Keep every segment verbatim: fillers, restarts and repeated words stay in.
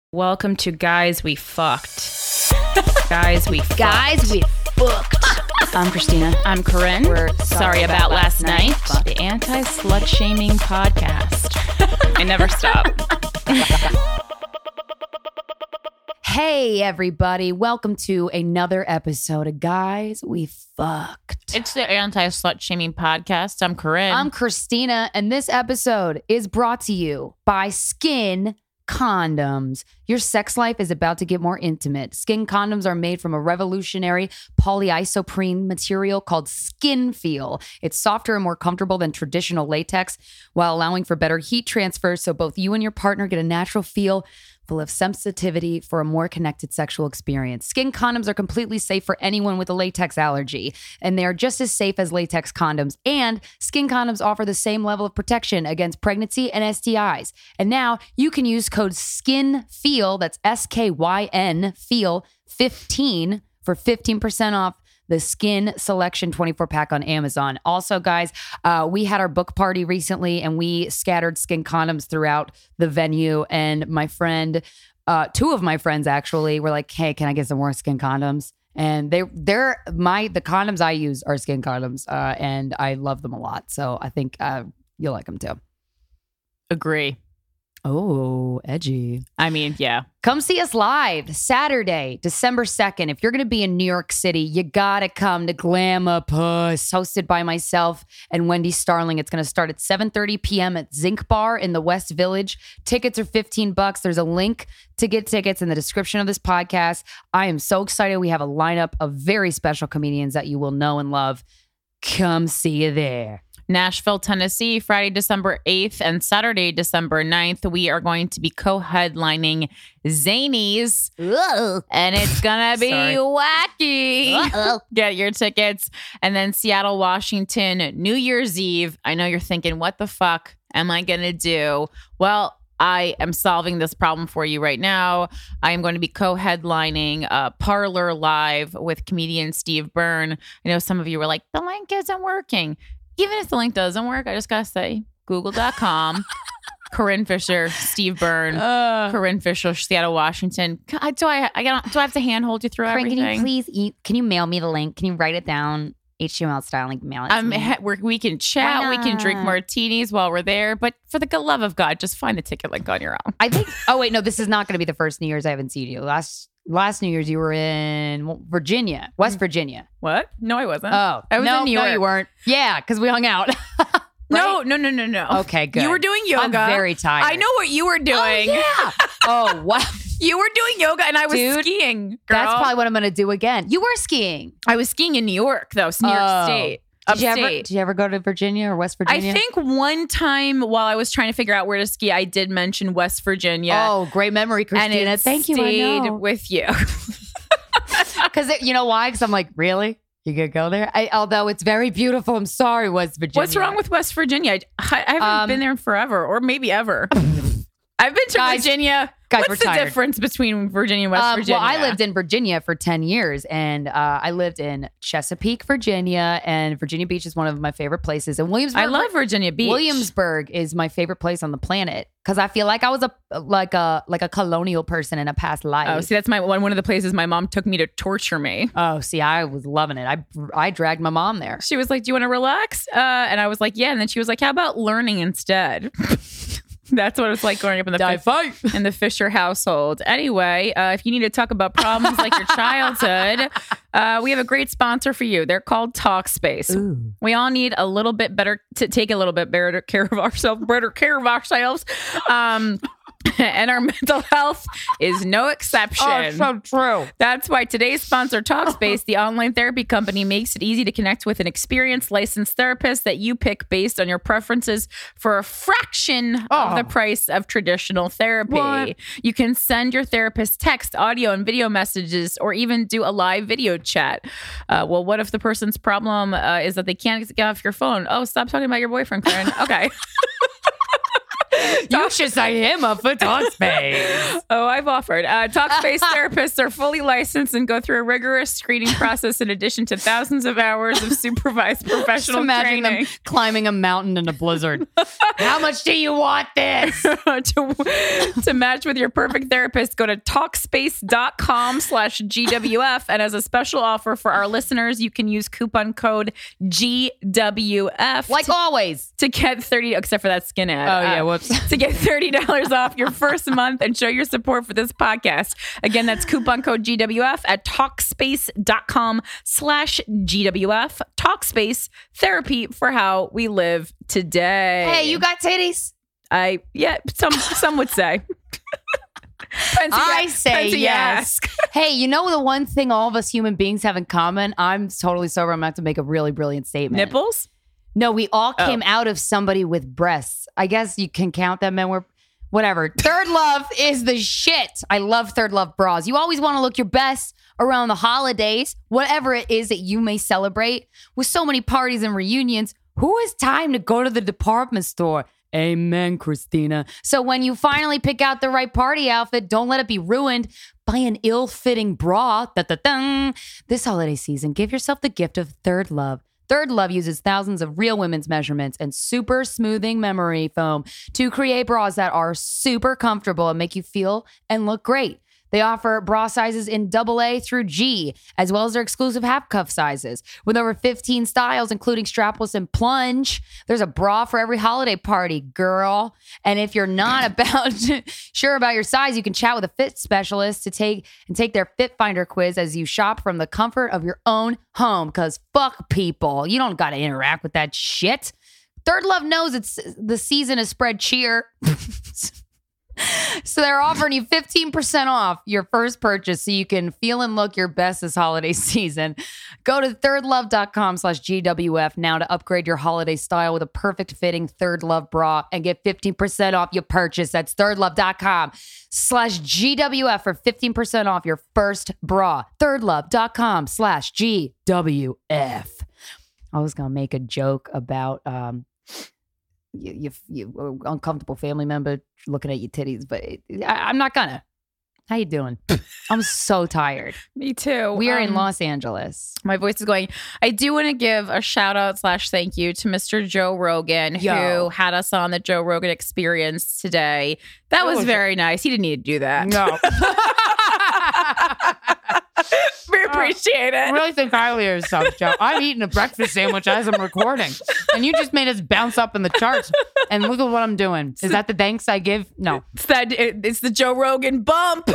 Welcome to Guys We Fucked. Guys We Fucked. Guys We Fucked. I'm Christina. I'm Corinne. We're sorry, sorry about, about last last night. night. The anti-slut shaming podcast. I never stop. Hey, everybody. Welcome to another episode of Guys We Fucked. It's the anti-slut shaming podcast. I'm Corinne. I'm Christina, and this episode is brought to you by Skin Condoms. Your sex life is about to get more intimate. Skin condoms are made from a revolutionary polyisoprene material called Skin Feel. It's softer and more comfortable than traditional latex while allowing for better heat transfer so both you and your partner get a natural feel full of sensitivity for a more connected sexual experience. Skin condoms are completely safe for anyone with a latex allergy, and they are just as safe as latex condoms. And Skin condoms offer the same level of protection against pregnancy and S T Is. And now you can use code SKYNFEEL, that's S K Y N, FEEL fifteen for fifteen percent off the Skin Selection twenty-four pack on Amazon. Also, guys, uh, we had our book party recently and we scattered skin condoms throughout the venue. And my friend, uh, two of my friends actually were like, hey, can I get some more skin condoms? And they, they're my, the condoms I use are skin condoms uh, and I love them a lot. So I think uh, you'll like them too. Agree. Oh, edgy. I mean, yeah. Come see us live Saturday, December second. If you're going to be in New York City, you got to come to Glamapus, hosted by myself and Wendy Starling. It's going to start at seven thirty p.m. at Zinc Bar in the West Village. Tickets are fifteen bucks. There's a link to get tickets in the description of this podcast. I am so excited. We have a lineup of very special comedians that you will know and love. Come see you there. Nashville, Tennessee, Friday, December eighth and Saturday, December ninth. We are going to be co-headlining Zanies. Ugh. And it's going to be Sorry. wacky. Uh-oh. Get your tickets. And then Seattle, Washington, New Year's Eve. I know you're thinking, what the fuck am I going to do? Well, I am solving this problem for you right now. I am going to be co-headlining uh, Parlor Live with comedian Steve Byrne. I know some of you were like, the link isn't working. Even if the link doesn't work, I just got to say google dot com, Corinne Fisher, Steve Byrne, uh, Corinne Fisher, Seattle, Washington. Do I, I got, do I have to handhold you through Corinne, everything? can you please eat, can you mail me the link? Can you write it down H T M L style, like mail it to Um, me? we're, we can chat, we can drink martinis while we're there, but for the good love of God, just find a ticket link on your own. I think, oh wait, no, this is not going to be the first New Year's I haven't seen you. Last last New Year's you were in Virginia, West Virginia. What? No, I wasn't. Oh, I was no, in New no, York. you weren't. Yeah, because we hung out. No, no, no, no, no. Okay, good. You were doing yoga. I'm very tired. I know what you were doing. Oh, yeah. Oh, wow. You were doing yoga and I was Dude, skiing. Girl. That's probably what I'm going to do again. You were skiing. I was skiing in New York, though. It's New York Oh. State. Did you, Upstate. ever, did you ever go to Virginia or West I Virginia? think one time while I was trying to figure out where to ski, I did mention West Virginia. Oh, great memory, Christina. and it Thank you. I stayed know. with you. Because you know why? Because I'm like, really? You could go there? I, although it's very beautiful. I'm sorry, West Virginia. What's wrong with West Virginia? I, I haven't Um, been there in forever, or maybe ever. I've been to Guys- Virginia. guys, What's we're the tired. difference between Virginia and West Um, Virginia? well, I lived in Virginia for ten years, and uh, I lived in Chesapeake, Virginia, and Virginia Beach is one of my favorite places. And Williamsburg, I love Virginia Beach. Williamsburg is my favorite place on the planet because I feel like I was a like a like a colonial person in a past life. Oh, see, that's my one. One of the places my mom took me to torture me. Oh, see, I was loving it. I I dragged my mom there. She was like, "Do you want to relax?" Uh, and I was like, "Yeah." And then she was like, "How about learning instead?" That's what it's like growing up in the Die fight. in the Fisher household. Anyway, uh, if you need to talk about problems like your childhood, uh, we have a great sponsor for you. They're called Talkspace. Ooh. We all need a little bit better to take a little bit better care of ourselves, better care of ourselves. Um, and our mental health is no exception. Oh, so true. That's why today's sponsor, Talkspace, the online therapy company, makes it easy to connect with an experienced licensed therapist that you pick based on your preferences for a fraction Oh. of the price of traditional therapy. What? You can send your therapist text, audio, and video messages, or even do a live video chat. Uh, well, what if the person's problem uh, is that they can't get off your phone? Oh, stop talking about your boyfriend, Karen. Okay. You should sign him up for Talkspace. Oh, I've offered. Uh, Talkspace therapists are fully licensed and go through a rigorous screening process in addition to thousands of hours of supervised professional Just imagine training. them climbing a mountain in a blizzard. How much do you want this? to, to match with your perfect therapist, go to Talkspace.com slash GWF. And as a special offer for our listeners, you can use coupon code G W F. Like to, always. To get thirty, except for that skin ad. Oh, yeah, uh, whoops. To get thirty dollars off your first month and show your support for this podcast. Again, that's coupon code G W F at Talkspace.com slash GWF. Talkspace, therapy for how we live today. Hey, you got titties? I, yeah, some some would say. Depends who I you- say depends who you yes. ask. Hey, you know the one thing all of us human beings have in common? I'm totally sober. I'm about to make a really brilliant statement. Nipples? No, we all Oh. came out of somebody with breasts. I guess you can count them and we're whatever. Third Love is the shit. I love Third Love bras. You always want to look your best around the holidays, whatever it is that you may celebrate. With so many parties and reunions, who has time to go to the department store? Amen, Christina. So when you finally pick out the right party outfit, don't let it be ruined by an ill-fitting bra. Da-da-dun. This holiday season, give yourself the gift of Third Love. Third Love uses thousands of real women's measurements and super smoothing memory foam to create bras that are super comfortable and make you feel and look great. They offer bra sizes in double A through G, as well as their exclusive half cuff sizes. With over fifteen styles, including strapless and plunge, there's a bra for every holiday party, girl. And if you're not about sure about your size, you can chat with a fit specialist to take and take their Fit Finder quiz as you shop from the comfort of your own home. Because fuck people, you don't got to interact with that shit. Third Love knows it's the season to spread cheer. So they're offering you fifteen percent off your first purchase so you can feel and look your best this holiday season. Go to thirdlove.com slash GWF now to upgrade your holiday style with a perfect fitting Third Love bra and get fifteen percent off your purchase. That's thirdlove.com slash GWF for fifteen percent off your first bra. thirdlove.com slash GWF. I was going to make a joke about... um. You, you, you uncomfortable family member looking at your titties, but it, I, I'm not gonna. How you doing? I'm so tired. Me too. We are Um, in Los Angeles. My voice is going. I do want to give a shout out slash thank you to Mister Joe Rogan, Yo. who had us on the Joe Rogan Experience today. That was was- very nice. He didn't need to do that. No. We appreciate it. Really think highly of yourself, Joe. I'm eating a breakfast sandwich as I'm recording, and you just made us bounce up in the charts. And look at what I'm doing. Is that the thanks I give? No. It's, that, it, it's the Joe Rogan bump.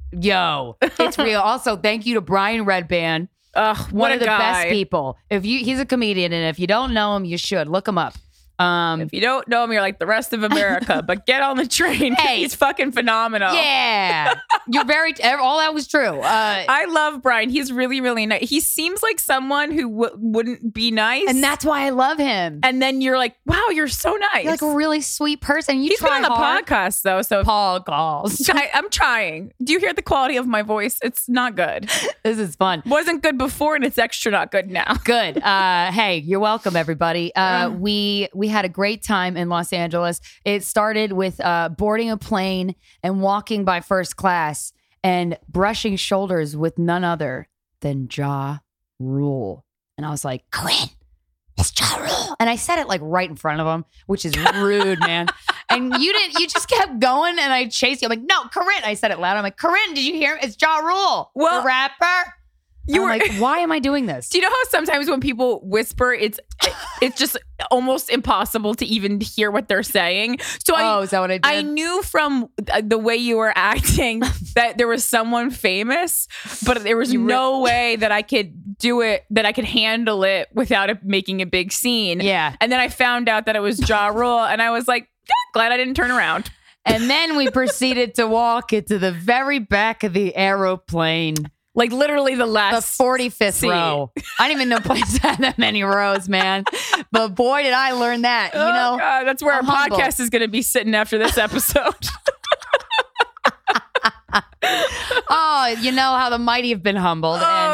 Yo, it's real. Also, thank you to Brian Redband, Ugh, what one a of the guy. best people. If you, he's a comedian, and if you don't know him, you should look him up. Um, If you don't know him, you're like the rest of America. But get on the train. Hey. He's fucking phenomenal. yeah, you're very. All that was true. Uh, I love Brian. He's really, really nice. He seems like someone who w- wouldn't be nice. and that's why I love him. and then you're like, wow, you're so nice. You're like a really sweet person. You He's been try on the hard. podcast though, so Paul calls. I, I'm trying. Do you hear the quality of my voice? It's not good. This is fun. Wasn't good before, and it's extra not good now. Good. Uh, hey, you're welcome, everybody. Uh, Mm. we we had a great time in Los Angeles. It started with uh, boarding a plane and walking by first class and brushing shoulders with none other than Ja Rule. And I was like, Corinne, it's Ja Rule. And I said it like right in front of him, which is rude, man. And you didn't. You just kept going, and I chased you. I'm like, no, Corinne. I said it loud. I'm like, Corinne, did you hear him? It's Ja Rule, Well, the rapper. You I'm were like, why am I doing this? Do you know how sometimes when people whisper, it's it's just almost impossible to even hear what they're saying? So oh, I is that what I did? I knew from the way you were acting that there was someone famous, but there was You re- no way that I could do it, that I could handle it without it making a big scene. Yeah. And then I found out that it was Ja Rule, and I was like, yeah, glad I didn't turn around. And then we proceeded to walk into the very back of the aeroplane, Like literally the the last forty-fifth seat. row. I didn't even know planes had that many rows, man. But boy, did I learn that. You Oh, know, God, that's where I'm our humble. podcast is going to be sitting after this episode. oh, you know how the mighty have been humbled. Oh, and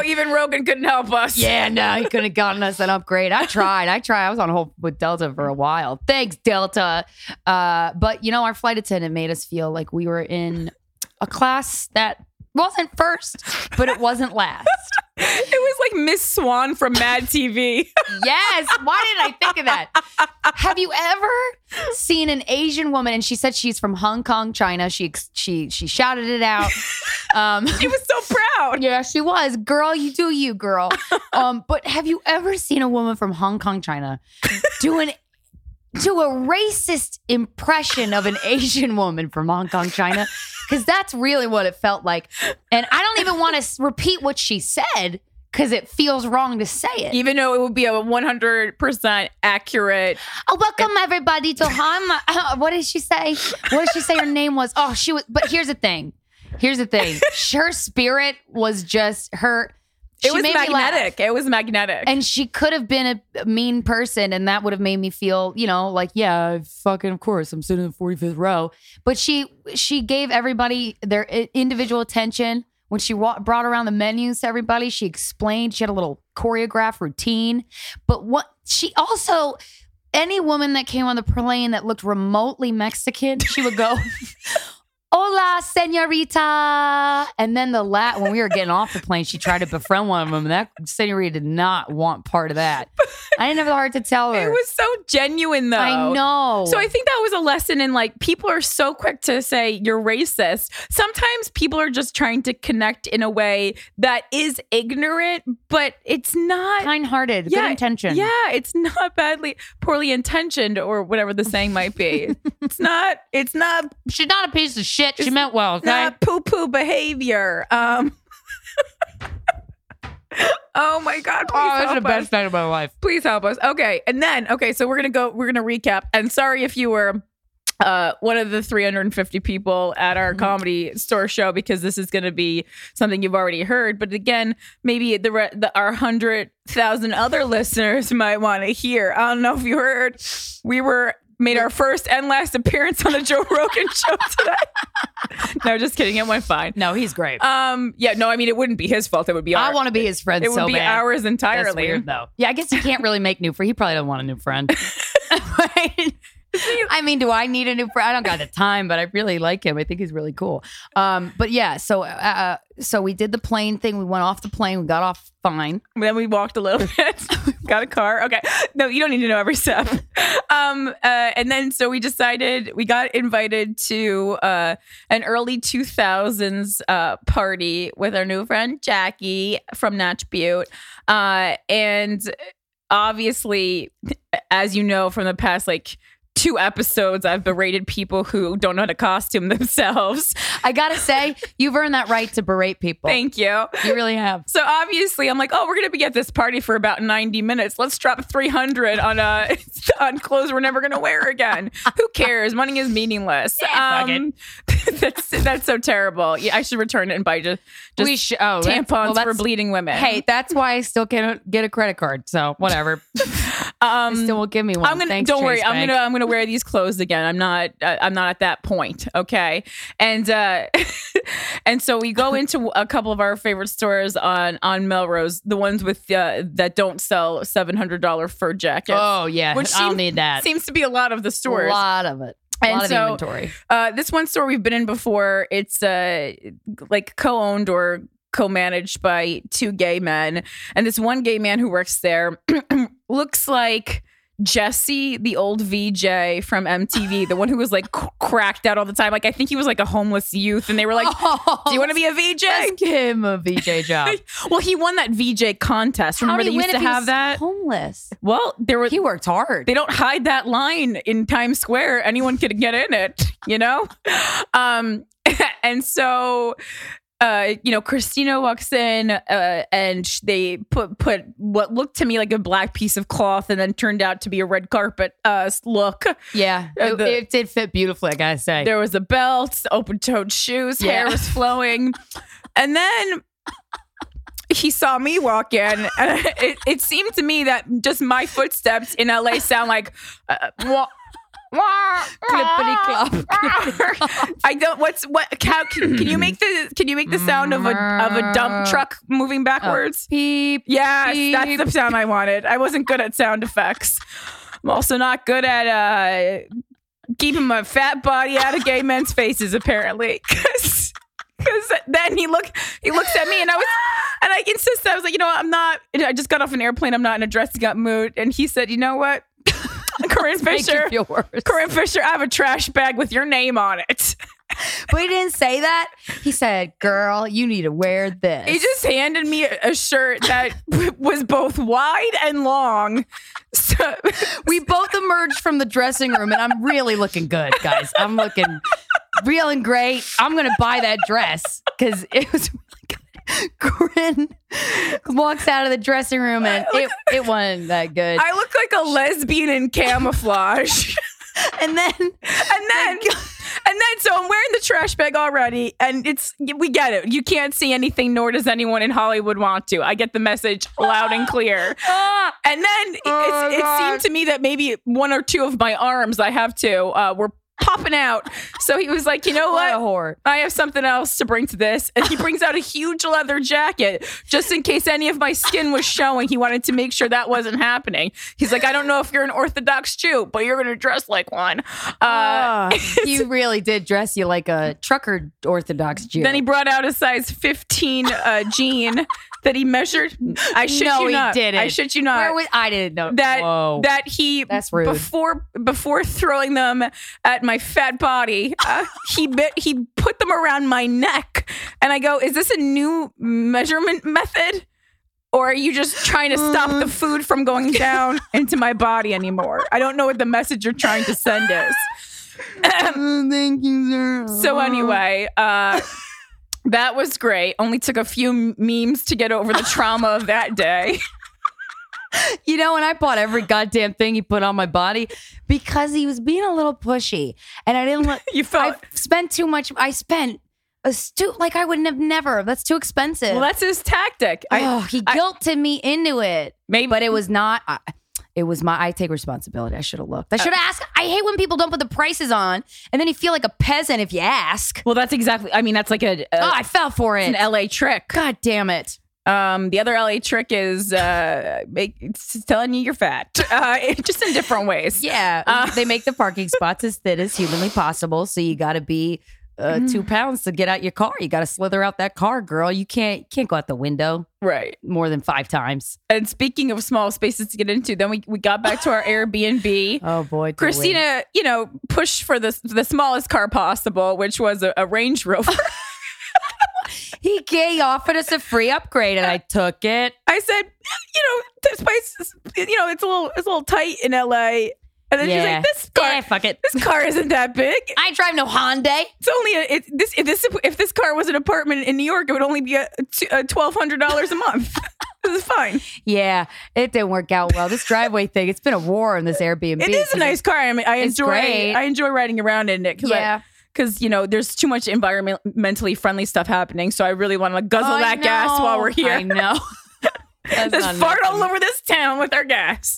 even Rogan couldn't help us. Yeah, no, he couldn't have gotten us an upgrade. I tried. I tried. I was on hold with Delta for a while. Thanks, Delta. Uh, but, you know, our flight attendant made us feel like we were in a class that wasn't first, but it wasn't last. It was like Miss Swan from Mad T V. Yes. Why did I think of that? Have you ever seen an Asian woman? And she said she's from Hong Kong, China. She she she shouted it out. Um, She was so proud. yeah, she was. Girl, you do you, girl. Um, but have you ever seen a woman from Hong Kong, China, do an do a racist impression of an Asian woman from Hong Kong, China? Because that's really what it felt like. And I don't even want to repeat what she said because it feels wrong to say it. Even though it would be a one hundred percent accurate. Oh, welcome everybody to Hama. Uh, what did she say? What did she say her name was? Oh, she was. But here's the thing. Here's the thing. Her spirit was just her. She It was made me laugh. magnetic. It was magnetic. And she could have been a mean person, and that would have made me feel, you know, like, yeah, fucking, of course, I'm sitting in the forty-fifth row. But she she gave everybody their individual attention. When she wa- brought around the menus to everybody, she explained. She had a little choreographed routine. But what she also, any woman that came on the plane that looked remotely Mexican, she would go, "Hola, señorita." And then the la- when we were getting off the plane, she tried to befriend one of them. And that señorita did not want part of that. I didn't have the heart to tell her. It was so genuine, though. I know. So I think that was a lesson in, like, people are so quick to say you're racist. Sometimes people are just trying to connect in a way that is ignorant, but it's not. kind-hearted, Yeah, good intention. Yeah, it's not badly, poorly intentioned, or whatever the saying might be. It's not. It's not. She's not a piece of shit. She meant well, okay? Not poo-poo behavior. Um. Oh my God! Please Oh, it's help the best us. night of my life. Please help us. Okay, and then okay, so we're gonna go. We're gonna recap. And sorry if you were uh, one of the three hundred fifty people at our comedy store show, because this is gonna be something you've already heard. But again, maybe the, re- the our hundred thousand other listeners might want to hear. I don't know if you heard. We were. Made our first and last appearance on the Joe Rogan show today. No, just kidding. It went fine. No, he's great. Um, yeah, no, I mean, it wouldn't be his fault. It would be I our, want to be his friend it would so be bad. ours entirely. That's weird, though. Yeah, I guess you can't really make new friends. He probably doesn't want a new friend. Right? I mean, do I need a new friend? I don't got the time, but I really like him. I think he's really cool. Um, but yeah, so uh, so we did the plane thing. We went off the plane. We got off fine. Then we walked a little bit, got a car. Okay. No, you don't need to know every step. Um, uh, and then, so we decided, we got invited to uh, an early two thousands uh, party with our new friend, Jackie from Natch Butte. Uh, and obviously, as you know from the past, like, two episodes, I've berated people who don't know how to costume themselves. I gotta say, you've earned that right to berate people. Thank you. You really have. So obviously, I'm like, oh, we're gonna be at this party for about ninety minutes. Let's drop three hundred on uh on clothes we're never gonna wear again. Who cares? Money is meaningless. Yeah, fuck um, that's that's so terrible. Yeah, I should return it and buy just, just We sh- oh, that's- tampons well, for that's- bleeding women. Hey, that's why I still can't get a credit card. So whatever. um, Still won't give me one. I'm gonna Thanks, don't worry. Chase I'm Bank. gonna I'm gonna wear these clothes again. I'm not uh, I'm not at that point. Okay, and uh, and so we go into a couple of our favorite stores on on Melrose, the ones with uh, that don't sell seven hundred dollar fur jackets. Oh yeah, Which I'll seem- need that. Seems to be a lot of the a stores. lot of it. A And lot of so- inventory. Uh, this one store we've been in before. It's uh, like co-owned or co-managed by two gay men, and this one gay man who works there looks like Jesse, the old V J from M T V, the one who was like c- cracked out all the time. Like, I think he was like a homeless youth, and they were like, "Do you want to be a V J?" Let's give him a V J job. Well, he won that V J contest. Remember they How did he used win to if he have was that. homeless? Well, there were. He worked hard. They don't hide that line in Times Square. Anyone could get in it, you know? Um, and so, uh, you know, Christina walks in uh, and sh- they put put what looked to me like a black piece of cloth and then turned out to be a red carpet uh, look. Yeah, Uh, it, the- it did fit beautifully, I gotta say. There was a belt, open-toed shoes, Yeah. hair was flowing. And then he saw me walk in, and it, it seemed to me that just my footsteps in L A sound like uh, wah, wah, Clippity clop. I don't. What's what? How can, can you make the Can you make the sound of a of a dump truck moving backwards? Oh, beep. Yes, beep. that's the sound I wanted. I wasn't good at sound effects. I'm also not good at uh, keeping my fat body out of gay men's faces, apparently. Because then he look he looks at me and I was and I insisted. I was like, you know what? I'm not. I just got off an airplane. I'm not in a dressing up mood. And he said, you know what? Corinne Fisher, Corinne Fisher, I have a trash bag with your name on it. But he didn't say that. He said, girl, you need to wear this. He just handed me a shirt that was both wide and long. So we both emerged from the dressing room and I'm really looking good, guys. I'm looking real and great. I'm going to buy that dress because it was really good. Corinne walks out of the dressing room and it, it wasn't that good. I look like a lesbian in camouflage. And then, and then, and then, so I'm wearing the trash bag already, and it's, we get it. You can't see anything, nor does anyone in Hollywood want to. I get the message loud and clear. And then Oh, it's, it seemed to me that maybe one or two of my arms, I have to, uh, were popping out. So he was like, you know what? What a whore. I have something else to bring to this. And he brings out a huge leather jacket just in case any of my skin was showing. He wanted to make sure that wasn't happening. He's like, I don't know if you're an Orthodox Jew, but you're going to dress like one. Uh, Uh, he really did dress you like a trucker Orthodox Jew. then he brought out a size fifteen uh, jean that he measured. I shit No, you he not. didn't. I shit you not. Where was, I didn't know. that Whoa. that he That's rude. before before throwing them at my fat body, uh, he bit, he put them around my neck, and I go, "Is this a new measurement method, or are you just trying to stop the food from going down into my body anymore? I don't know what the message you're trying to send is." Thank you, sir. So anyway, uh, that was great. Only took a few memes to get over the trauma of that day. You know, and I bought every goddamn thing he put on my body because he was being a little pushy, and I didn't let. You felt- I spent too much. I spent a stu like I would have never. That's too expensive. Well, that's his tactic. I, oh, he I- guilted me into it. Maybe- but it was not. I, it was my. I take responsibility. I should have looked. I should have asked. I hate when people don't put the prices on, and then you feel like a peasant if you ask. Well, that's exactly. I mean, that's like a, a Oh, I fell for it. an L A trick. God damn it. Um, the other L A trick is uh, make, it's telling you you're fat, uh, it- just in different ways. Yeah, Uh, they make the parking spots as thin as humanly possible, so you got to be uh, two pounds to get out your car. You got to slither out that car, girl. You can't can't go out the window Right. more than five times. And speaking of small spaces to get into, then we, we got back to our Airbnb. Oh boy, did we. Christina, you know, pushed for the the smallest car possible, which was a, a Range Rover. He gay offered us a free upgrade, and I took it. I said, you know, this place, is, you know, it's a little it's a little tight in L A. And then she's Yeah. like, this car, Yeah, fuck it. this car isn't that big. I drive no Hyundai. It's only a, it, this if this if this car was an apartment in New York, it would only be a, a twelve hundred dollars a month. This is fine. Yeah, it didn't work out well. This driveway thing, it's been a war in this Airbnb. It is a nice car. I mean, I It's enjoy great. I enjoy riding around in it because Yeah. because you know there's too much environmentally friendly stuff happening. So I really want to guzzle I that gas know. while we're here. I know. That's Just not fart all nothing. over this town with our gas.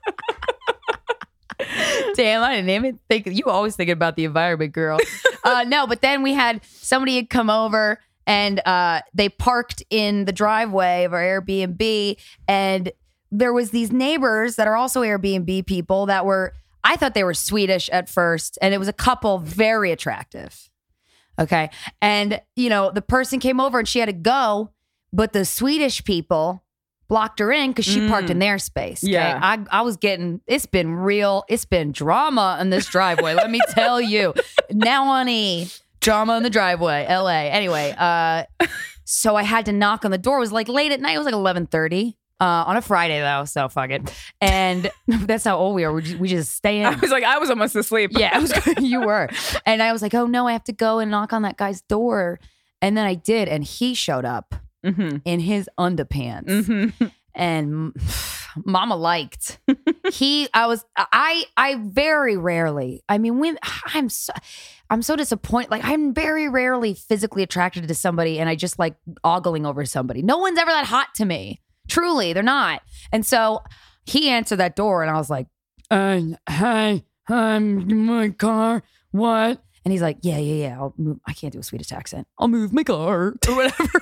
Damn, I didn't even think. You always thinking about the environment, girl. uh, no, but then we had somebody had come over and uh, they parked in the driveway of our Airbnb, and there was these neighbors that are also Airbnb people that were. I thought they were Swedish at first, and it was a couple very attractive. Okay, and you know the person came over and she had to go, but the Swedish people blocked her in because she parked in their space. Okay? Yeah. I, I was getting, it's been real, it's been drama in this driveway. Let me tell you. Now on E, drama in the driveway, L A. Anyway, uh, so I had to knock on the door. It was like late at night. It was like eleven thirty uh, on a Friday though. So fuck it. And that's how old we are. We just, we just stay in. I was like, I was almost asleep. Yeah, it was, you were. And I was like, oh no, I have to go and knock on that guy's door. And then I did. And he showed up. Mm-hmm. In his underpants, Mm-hmm. and Mama liked. he, I was, I, I very rarely. I mean, when I'm so, I'm so disappointed. Like I'm very rarely physically attracted to somebody, and I just like ogling over somebody. No one's ever that hot to me. Truly, they're not. And so he answered that door, and I was like, uh, "Hi, I'm in my car. What?" And he's like, yeah, yeah, yeah. I'll move. I can't do a Swedish accent. I'll move my car or whatever.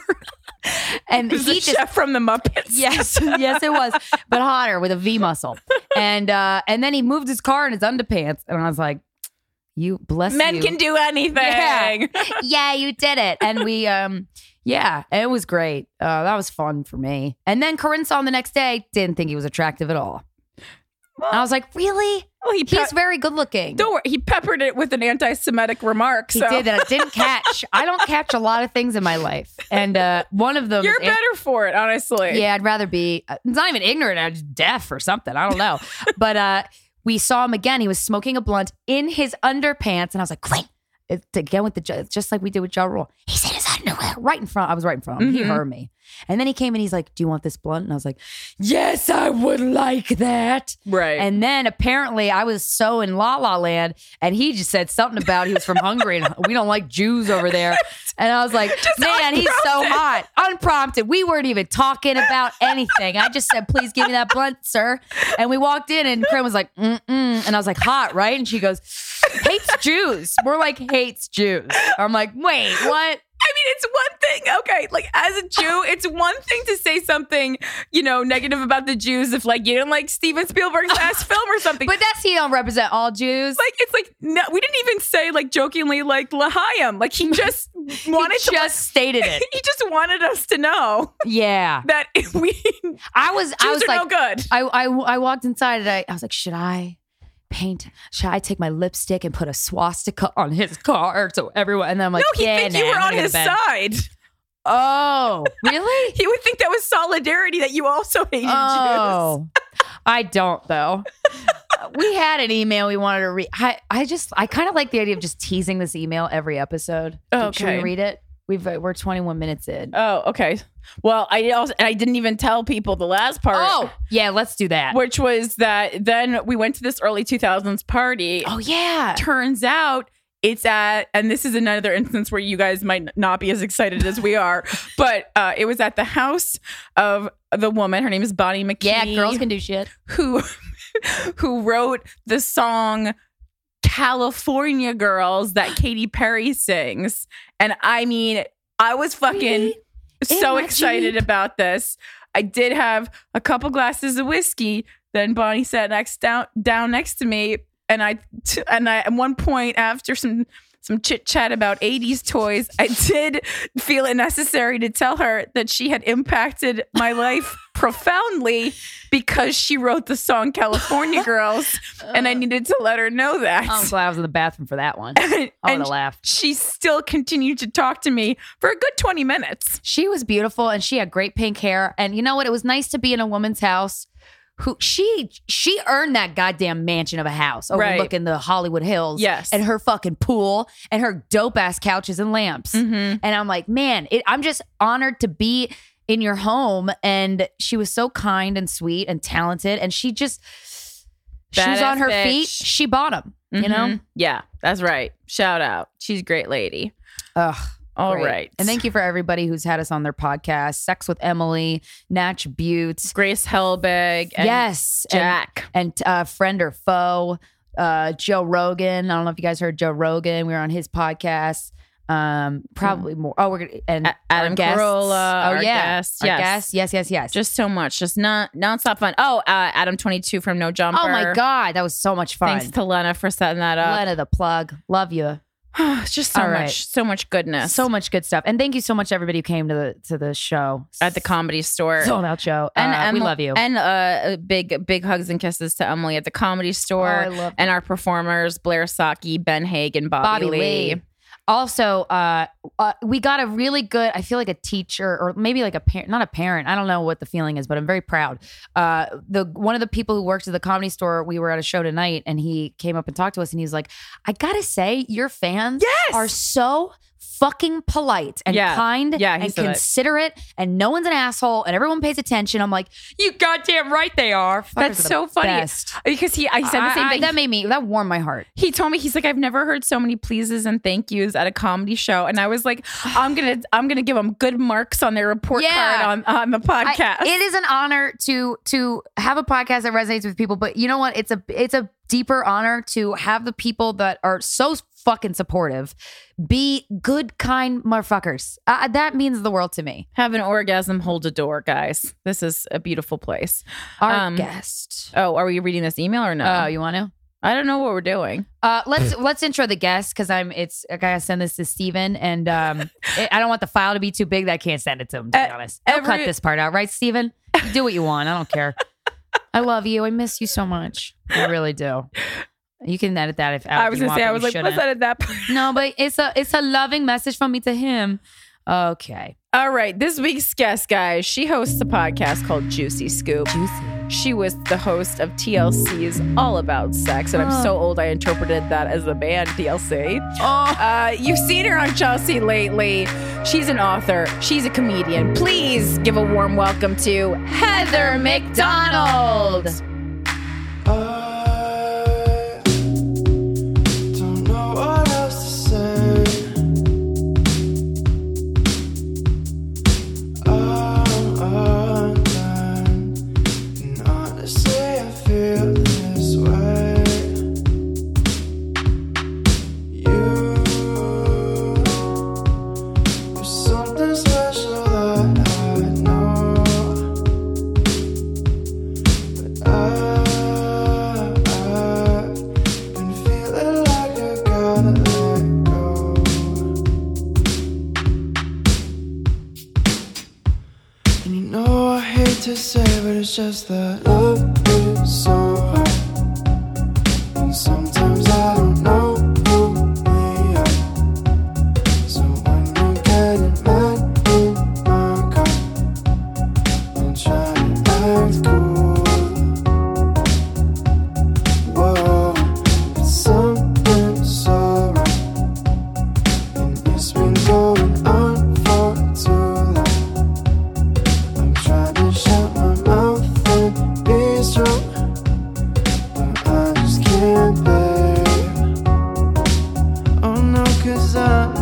And It was he the just, chef from the Muppets. yes, yes, it was, but hotter with a V muscle. And uh, and then he moved his car in his underpants, and I was like, "You bless Men you. can do anything. Yeah. yeah, you did it." And we, um, yeah, it was great. Uh, that was fun for me. And then Corinne saw him the next day. Didn't think he was attractive at all. Well, I was like, really? well, he He's pe- very good looking. don't worry. He peppered it with an anti-Semitic remark. He so. did that. I didn't catch. I don't catch a lot of things in my life, and uh, one of them. You're is better for it, honestly. Yeah, I'd rather be. uh, It's not even ignorant. I'm just deaf or something. I don't know. But uh, we saw him again. He was smoking a blunt in his underpants, and I was like, "Great!" It's again with the ju- just like we did with Ja Rule. He's in his underwear, right in front. I was right in front of him. Mhm. He heard me, and then he came and he's like, "Do you want this blunt?" And I was like, "Yes, I would like that." Right. And then apparently I was so in La La Land, and he just said something about he was from Hungary and we don't like Jews over there. And I was like, man, he's so hot. Unprompted. We weren't even talking about anything. I just said, please give me that blunt, sir. And we walked in and Corinne was like, mm-mm. And I was like, hot, right? And she goes, hates Jews. We're like, hates Jews. I'm like, wait, what? I mean, it's one thing, okay, like as a Jew, it's one thing to say something, you know, negative about the Jews if like you didn't like Steven Spielberg's last film or something. But that's he don't represent all Jews. like, it's like, no, we didn't even say like jokingly like L'Chaim. Like he just wanted he to, just stated it. he just wanted us to know Yeah. that we, Jews I was, I was are like, no good. I, I, I walked inside and I, I was like, should I paint? Should I take my lipstick and put a swastika on his car so everyone? And then I'm like, No, he'd yeah, think nah, you were I'm on gonna go his to bed. side. Oh, really? He would think that was solidarity that you also hated Jews. Oh, I don't though. We had an email we wanted to read. I, I just, I kind of like the idea of just teasing this email every episode. Should we Okay. read it? We've uh, we're twenty-one minutes in. Oh, okay. Well, I also I didn't even tell people the last part. Oh, yeah, let's do that. Which was that then we went to this early two thousands party. Oh yeah. Turns out it's at, and this is another instance where you guys might not be as excited as we are, but uh, it was at the house of the woman. Her name is Bonnie McKee. Yeah, girls can do shit. Who, who wrote the song California Girls that Katy Perry sings. And I mean, I was fucking Really? so my excited Jeep? about this. I did have a couple glasses of whiskey. Then Bonnie sat next down down next to me, and I t- and I at one point after some some chit chat about eighties toys, I did feel it necessary to tell her that she had impacted my life profoundly because she wrote the song California Girls, and I needed to let her know that. I'm glad I was in the bathroom for that one. I would And have laughed. she still continued to talk to me for a good twenty minutes. She was beautiful and she had great pink hair. And you know what? It was nice to be in a woman's house who she she earned that goddamn mansion of a house Right. overlooking the Hollywood Hills. Yes. And her fucking pool and her dope ass couches and lamps. Mm-hmm. And I'm like, man, it, I'm just honored to be in your home. And she was so kind and sweet and talented. And she just, she was Badass on her bitch. feet. She bought them, you know? Mhm. Yeah, that's right. Shout out. She's a great lady. Ugh. All Great. right. And thank you for everybody who's had us on their podcast. Sex with Emily, Natch Butte. Grace Helbig and Yes. And, Jack. and uh, friend or foe, uh, Joe Rogan. I don't know if you guys heard Joe Rogan. We were on his podcast. Um, probably more. Oh, we're gonna and A- Adam our guests. Carolla, Oh our yeah, guests, Our yes. guests. Yes, yes, yes. Just so much. Just not nonstop fun. Oh, uh, Adam twenty-two from No Jumper. oh my god, that was so much fun. Thanks to Lena for setting that up. Lena the plug. Love you. Just so All much, right. so much goodness. So much good stuff. And thank you so much, everybody who came to the to the show at the Comedy Store. sold out show. And uh, we Emil- love you. And uh, big, big hugs and kisses to Emily at the Comedy Store. Oh, I love and our performers, Blair Saki, Ben Haig, and Bobby, Bobby Lee. Lee. Also, uh, uh, we got a really good, I feel like a teacher or maybe like a parent, not a parent. I don't know what the feeling is, but I'm very proud. Uh, the one of the people who works at the Comedy Store, we were at a show tonight and he came up and talked to us and he was like, I gotta say, your fans Yes! are so fucking polite and Yeah. kind Yeah, he and said it. considerate and no one's an asshole and everyone pays attention. I'm like, you goddamn right they are. Fuckers That's are the so funny. best. Because he, I said the same I- I- thing. that made me, that warmed my heart. He told me, he's like, I've never heard so many pleases and thank yous at a comedy show. And I was like, I'm going to, I'm going to give them good marks on their report Yeah. card on, on the podcast. I- it is an honor to to have a podcast that resonates with people, but you know what? It's a it's a deeper honor to have the people that are so fucking supportive. Be good, kind motherfuckers. Uh, that means the world to me. Have an orgasm, hold a door, guys. This is a beautiful place. Our Um, guest. Oh, are we reading this email or no? Oh, you want to? I don't know what we're doing. Uh, let's let's intro the guest because I'm. It's I gotta send this to Steven and um, it, I don't want the file to be too big. That I can't send it to him. To be Uh, honest, I'll every- cut this part out, right, Steven? You do what you want. I don't care. I love you. I miss you so much. I really do. You can edit that if I was going gonna to say, I was like, what's that at that point? No, but it's a it's a loving message from me to him. Okay. All right. This week's guest, guys, she hosts a podcast called Juicy Scoop. Juicy. She was the host of T L C's All About Sex. And I'm so old, I interpreted that as the band T L C. Oh. Uh, you've seen her on Chelsea lately. She's an author. She's a comedian. Please give a warm welcome to Heather McDonald. I don't know what else to say. I'm undone, and honestly, I feel this way. You, you're something special that I know, but I, I've been feeling like I gotta let go. And you know I hate to say, but it's just that love is so hard. And sometimes I don't know who we are. So when you're getting mad in my car, I'm trying to act cool. Whoa, it's something so right, and it's been going on for too long. I'm trying to shut my mouth and be strong, but I just can't, babe. Oh no, 'cause I'm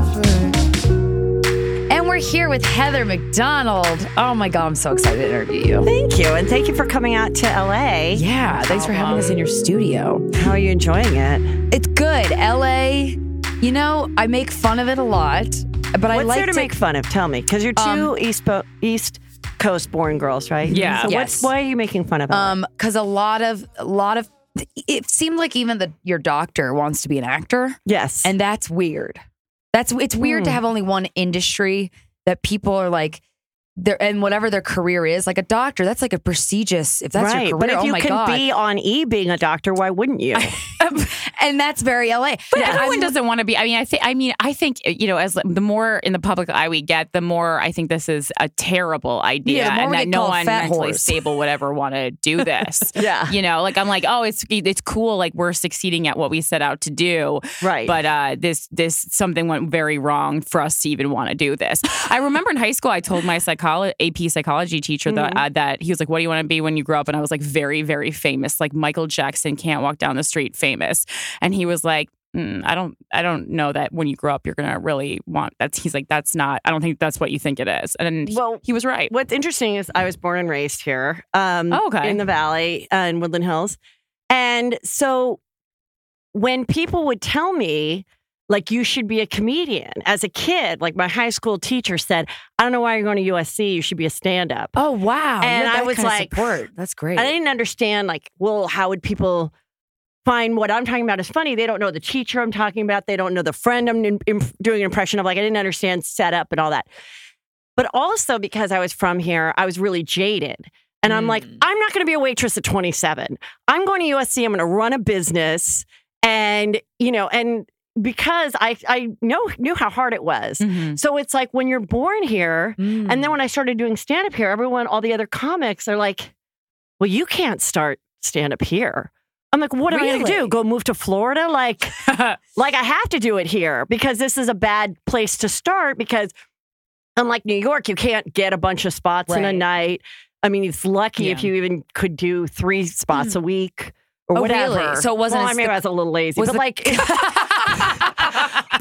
afraid. And we're here with Heather McDonald. Oh my God, I'm so excited to interview you. Thank you. And thank you for coming out to L A. Yeah, thanks for having us in your studio. How are you enjoying it? It's good. L A, you know, I make fun of it a lot, but I What's like there to, make fun of? Tell me. Because you're two Um, East, Bo- East Coast born girls, right? Yeah. So Yes. what's, why are you making fun of it? um because a lot of a lot of it seemed like even the your doctor wants to be an actor, yes. and that's weird. That's it's weird to Hmm. have only one industry that people are like their and whatever their career is, like a doctor, that's like a prestigious. If that's right. your But career, if oh you my can God. be on E being a doctor, why wouldn't you? And that's very L A. But Yeah, everyone I'm- doesn't want to be. I mean, I think. I mean, I think you know, as the more in the public eye we get, the more I think this is a terrible idea, Yeah, the more and we that get no called one fat mentally whores. stable would ever want to do this. Yeah. You know, like I'm like, oh, it's it's cool. Like we're succeeding at what we set out to do. Right. But uh, this this something went very wrong for us to even want to do this. I remember in high school, I told my psychology A P psychology teacher that uh, that he was like, "What do you want to be when you grow up?" And I was like, "Very, very famous, like Michael Jackson can't walk down the street famous." And he was like, mm, "I don't, I don't know that when you grow up, you're gonna really want." That's he's like, "That's not. I don't think that's what you think it is." And he, Well, he was right. What's interesting is I was born and raised here um, Oh, okay. in the Valley uh, in Woodland Hills. And so when people would tell me, like, you should be a comedian as a kid, like my high school teacher said, I don't know why you're going to U S C. You should be a stand up. Oh wow! And You have I that was kind of like- support. That's great. I didn't understand, like, well, how would people find what I'm talking about is funny? They don't know the teacher I'm talking about. They don't know the friend I'm in, in, doing an impression of. Like, I didn't understand setup and all that. But also because I was from here, I was really jaded. And I'm like, Mm. I'm not going to be a waitress at twenty-seven. I'm going to U S C. I'm going to run a business. And, you know, and because I, I know knew how hard it was. Mhm. So it's like when you're born here, Mm. and then when I started doing stand up here, everyone, all the other comics are like, well, you can't start stand up here. I'm like, what am I going to Really? do? Go move to Florida? Like, like I have to do it here because this is a bad place to start because unlike New York, you can't get a bunch of spots in a Right. night. I mean, it's lucky if Yeah. you even could do three spots a week or Oh, whatever. really? So it wasn't Well, as I mean, the- I was a little lazy, was but the- like, but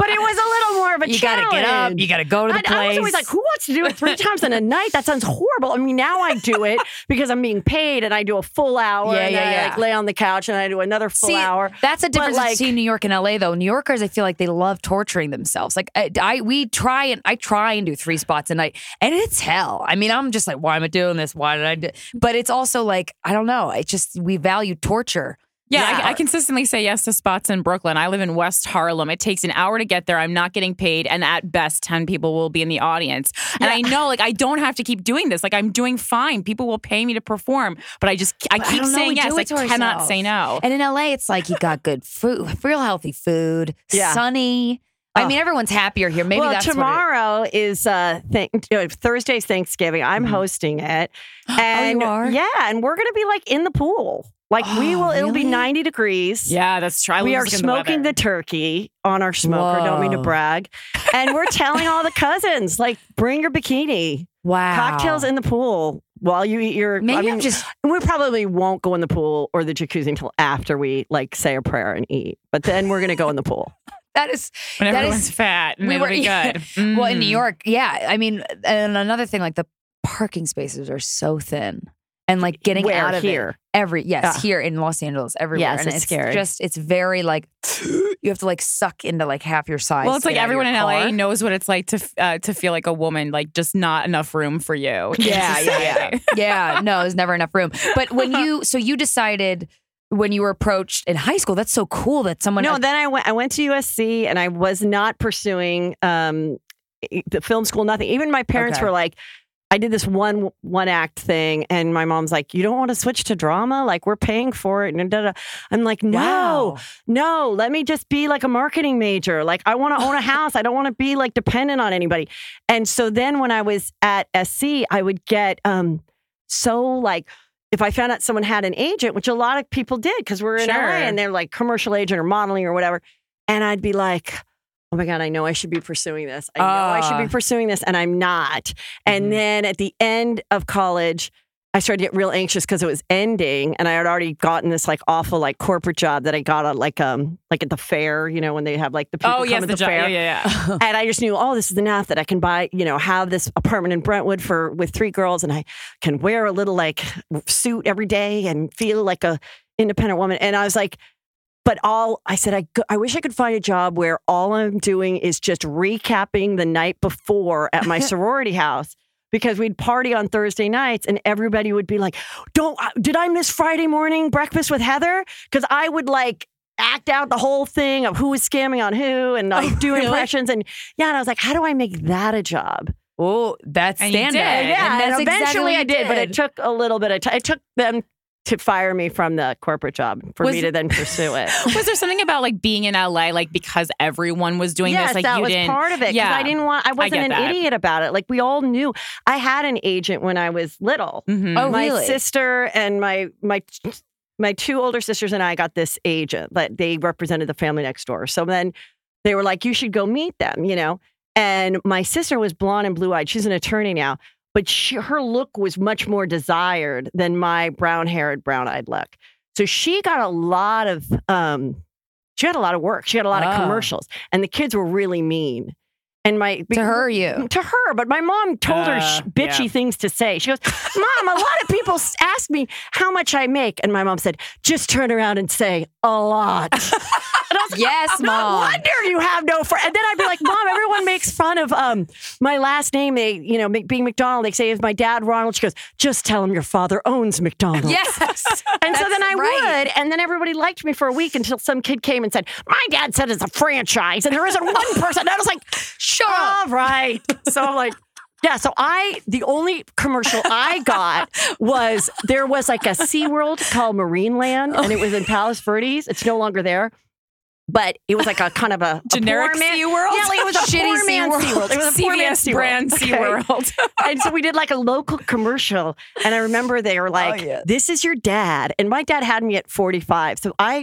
it was a little more of a You challenge. gotta get up. You gotta go to the I, place. I was always like, who wants to do it three times in a night? That sounds horrible. I mean, now I do it because I'm being paid and I do a full hour. Yeah, and yeah, then I yeah. like lay on the couch and I do another full See, hour. That's a difference like- between New York and L A, though. New Yorkers, I feel like they love torturing themselves. Like I, I, we try and I try and do three spots a night, and it's hell. I mean, I'm just like, why am I doing this? Why did I do? But it's also like, I don't know. It's just we value torture. Yeah, Yeah. I, I consistently say yes to spots in Brooklyn. I live in West Harlem. It takes an hour to get there. I'm not getting paid, and at best, ten people will be in the audience. And I know, like, I don't have to keep doing this. Like, I'm doing fine. People will pay me to perform, but I just I But I keep don't know, saying we yes. do I it to cannot ourselves. say no. And in L A, it's like you got good food, real healthy food, Yeah. sunny. I Oh. mean, everyone's happier here. Maybe well, that's what it- tomorrow is uh, th- uh, Thursday's Thanksgiving. I'm hosting it, and you are? yeah, and we're gonna be like in the pool. Like we Oh, will. It'll be really? ninety degrees. Yeah, that's true. I We love are looking at smoking the, weather. turkey on our smoker. Don't mean to Whoa. brag. And we're telling all the cousins, like, bring your bikini, Wow. cocktails in the pool while you eat your. Maybe I mean, I'm just we probably won't go in the pool or the jacuzzi until after we like say a prayer and eat. But then we're gonna go in the pool. that is when that everyone's is fat and we it'll were- be yeah. good. well in New Mm. York. Yeah, I mean, and another thing, like the parking spaces are so thin, and like getting Where? out of Here? it every yes Yeah. here in Los Angeles everywhere. Yes, and it's scary. Just it's very like you have to like suck into like half your size. Well, it's to like get out of everyone your in L A car. knows what it's like to f- uh, to feel like a woman, like just not enough room for you. in Yeah, yeah, yeah. society. Yeah, no, there's never enough room. But when you, so you decided when you were approached in high school, that's so cool that someone. No, then I went. I went to U S C, and I was not pursuing um, the film school. Nothing. Even my parents Okay. were like, I did this one one act thing, and my mom's like, "You don't want to switch to drama? Like we're paying for it." And da, da. I'm like, "No, Wow. no. Let me just be like a marketing major. Like I want to own a house. I don't want to be like dependent on anybody." And so then when I was at S C, I would get um so like. If I found out someone had an agent, which a lot of people did because we're in Sure. L A and they're like commercial agent or modeling or whatever, and I'd be like, oh my God, I know I should be pursuing this. I know I should Ah. be pursuing this, and I'm not. And Mhm. then at the end of college, I started to get real anxious because it was ending, and I had already gotten this like awful like corporate job that I got on like um like at the fair, you know, when they have like the people Oh come yes, at the the job. fair. Yeah, yeah, yeah. And I just knew, oh, this is enough that I can buy, you know, have this apartment in Brentwood for with three girls, and I can wear a little like suit every day and feel like a independent woman. And I was like, but all I said, I go- I wish I could find a job where all I'm doing is just recapping the night before at my sorority house. Because we'd party on Thursday nights and everybody would be like, "Don't did I miss Friday morning breakfast with Heather?" Because I would like act out the whole thing of who was scamming on who and like Oh, do really? impressions. And yeah, and I was like, how do I make that a job? Oh, that's And you standard. did. And Yeah, and, that's exactly eventually what I you did, but it took a little bit of time. It took them to fire me from the corporate job for Was- me to then pursue it. Was there something about like being in L A, like because everyone was doing yes, this, like that you was didn't? part of it. 'cause Yeah. I didn't want. I wasn't get an that. idiot about it. Like we all knew. I had an agent when I was little. Mhm. Oh, my really? sister and my my my two older sisters and I got this agent that they represented the family next door. So then they were like, "You should go meet them," you know. And my sister was blonde and blue eyed. She's an attorney now, but she, her look was much more desired than my brown haired, brown eyed look. So she got a lot of um, she had a lot of work. She had a lot of Oh. commercials, and the kids were really mean. And my To her, or you. to her, but my mom told her Uh, sh- bitchy yeah. things to say. She goes, "Mom, a lot of people s- ask me how much I make," and my mom said, "Just turn around and say a lot." And I was like, Yes, no Mom. wonder you have no friend. And then I'd be like, "Mom, everyone makes fun of um my last name. They, you know, Mc- being McDonald. They say it's my dad, Ronald." She goes, "Just tell him your father owns McDonald's." Yes. And so That's then I right. would, and then everybody liked me for a week until some kid came and said, "My dad said it's a franchise, and there isn't one person." And I was like, Shut all up. right. So I'm like, yeah. So I, the only commercial I got was there was like a SeaWorld called Marine Land, and it was in Palos Verdes. It's no longer there. But it was like a kind of a, a Generic poor man- SeaWorld? Yeah, like it was a Shitty poor man SeaWorld. SeaWorld. It was a C poor V man S SeaWorld. brand Okay. SeaWorld. And so we did like a local commercial. And I remember they were like, yeah. "This is your dad." And my dad had me at forty-five. So I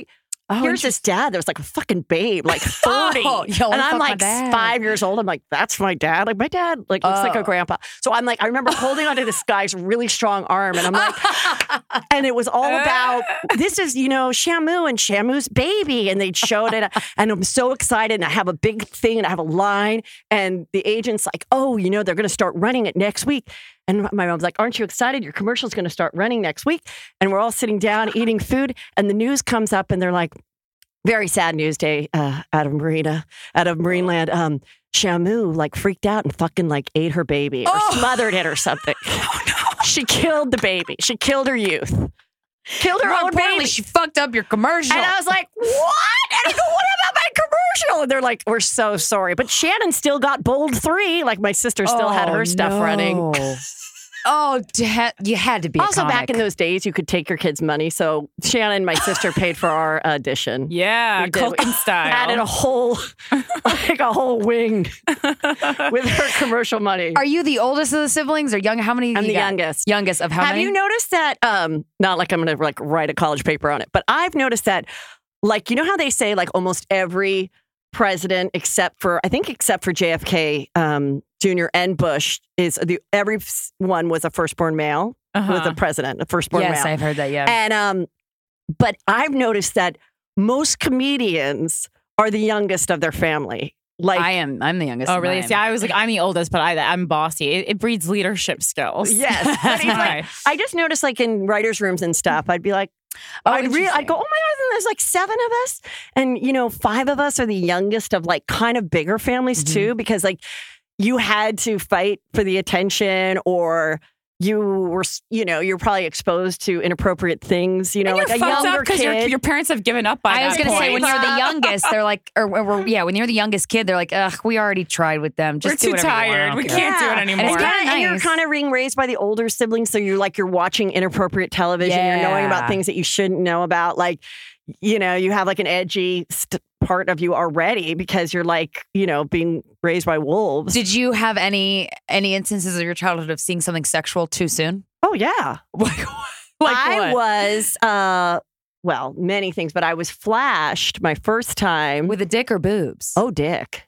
Oh, here's this dad that was like a fucking babe, like thirty. Oh, yo, and I'm fuck my like dad. five years old. I'm like, that's my dad. Like my dad like looks like Oh. a grandpa. So I'm like, I remember holding onto this guy's really strong arm and I'm like, and it was all about, this is, you know, Shamu and Shamu's baby. And they showed it. And I'm so excited. And I have a big thing and I have a line. And the agent's like, oh, you know, they're going to start running it next week. And my mom's like, aren't you excited? Your commercial's going to start running next week. And we're all sitting down eating food. And the news comes up and they're like, very sad news day uh, out of Marina, out of Marineland. Um, Shamu like freaked out and fucking like ate her baby or Oh. smothered it or something. Oh, no. She killed the baby. She killed her youth. Killed her More own importantly, baby. she fucked up your commercial. And I was like, what? And I go, what about my commercial? And they're like, we're so sorry. But Shannon still got Bold three. Like my sister still had her Oh, stuff no. running. Oh, da- you had to be Also, a comic. back in those days, you could take your kids' money. So Shannon, my sister, paid for our audition. Yeah, We did. We Culkin style. Added a whole, like a whole wing with her commercial money. Are you the oldest of the siblings or young? How many? I'm you the got? youngest. Youngest of how Have many? you noticed that? Um, not like I'm going to like write a college paper on it, but I've noticed that, like, you know how they say like almost every president except for I think except for J F K um, Junior and Bush is the everyone was a firstborn male Uh-huh. was a president, a firstborn Yes, male. I've heard that. Yeah. And um, but I've noticed that most comedians are the youngest of their family. Like I am. I'm the youngest. Oh, of really? mine. See, I was like, I'm the oldest, but I, I'm bossy. It, it breeds leadership skills. yes, but it's like, I just noticed like in writers' rooms and stuff, I'd be like, Oh, I'd, re- I'd interesting. go, oh my God, there's like seven of us. And, you know, five of us are the youngest of like kind of bigger families Mhm. too, because like you had to fight for the attention or you were, you know, you're probably exposed to inappropriate things, you know, And like you're a fucked up younger because your, kid. your parents have given up by I was that gonna say point. when you're the youngest, they're like, or, or, or- yeah, when you're the youngest kid, they're like, ugh, we already tried with them. Just We're do too whatever you want. I tired. don't We care." can't do it Yeah. anymore. And, it's More. kinda, and you're Nice. kind of being raised by the older siblings, so you're like you're watching inappropriate television. You're knowing about Yeah. things that you shouldn't know about. Like, you know, you have like an edgy st- part of you already because you're like, you know, being raised by wolves. Did you have any any instances of your childhood of seeing something sexual too soon? oh yeah, Like, I what? was. uh Well, many things, but I was flashed my first time With a dick or boobs? Oh, dick.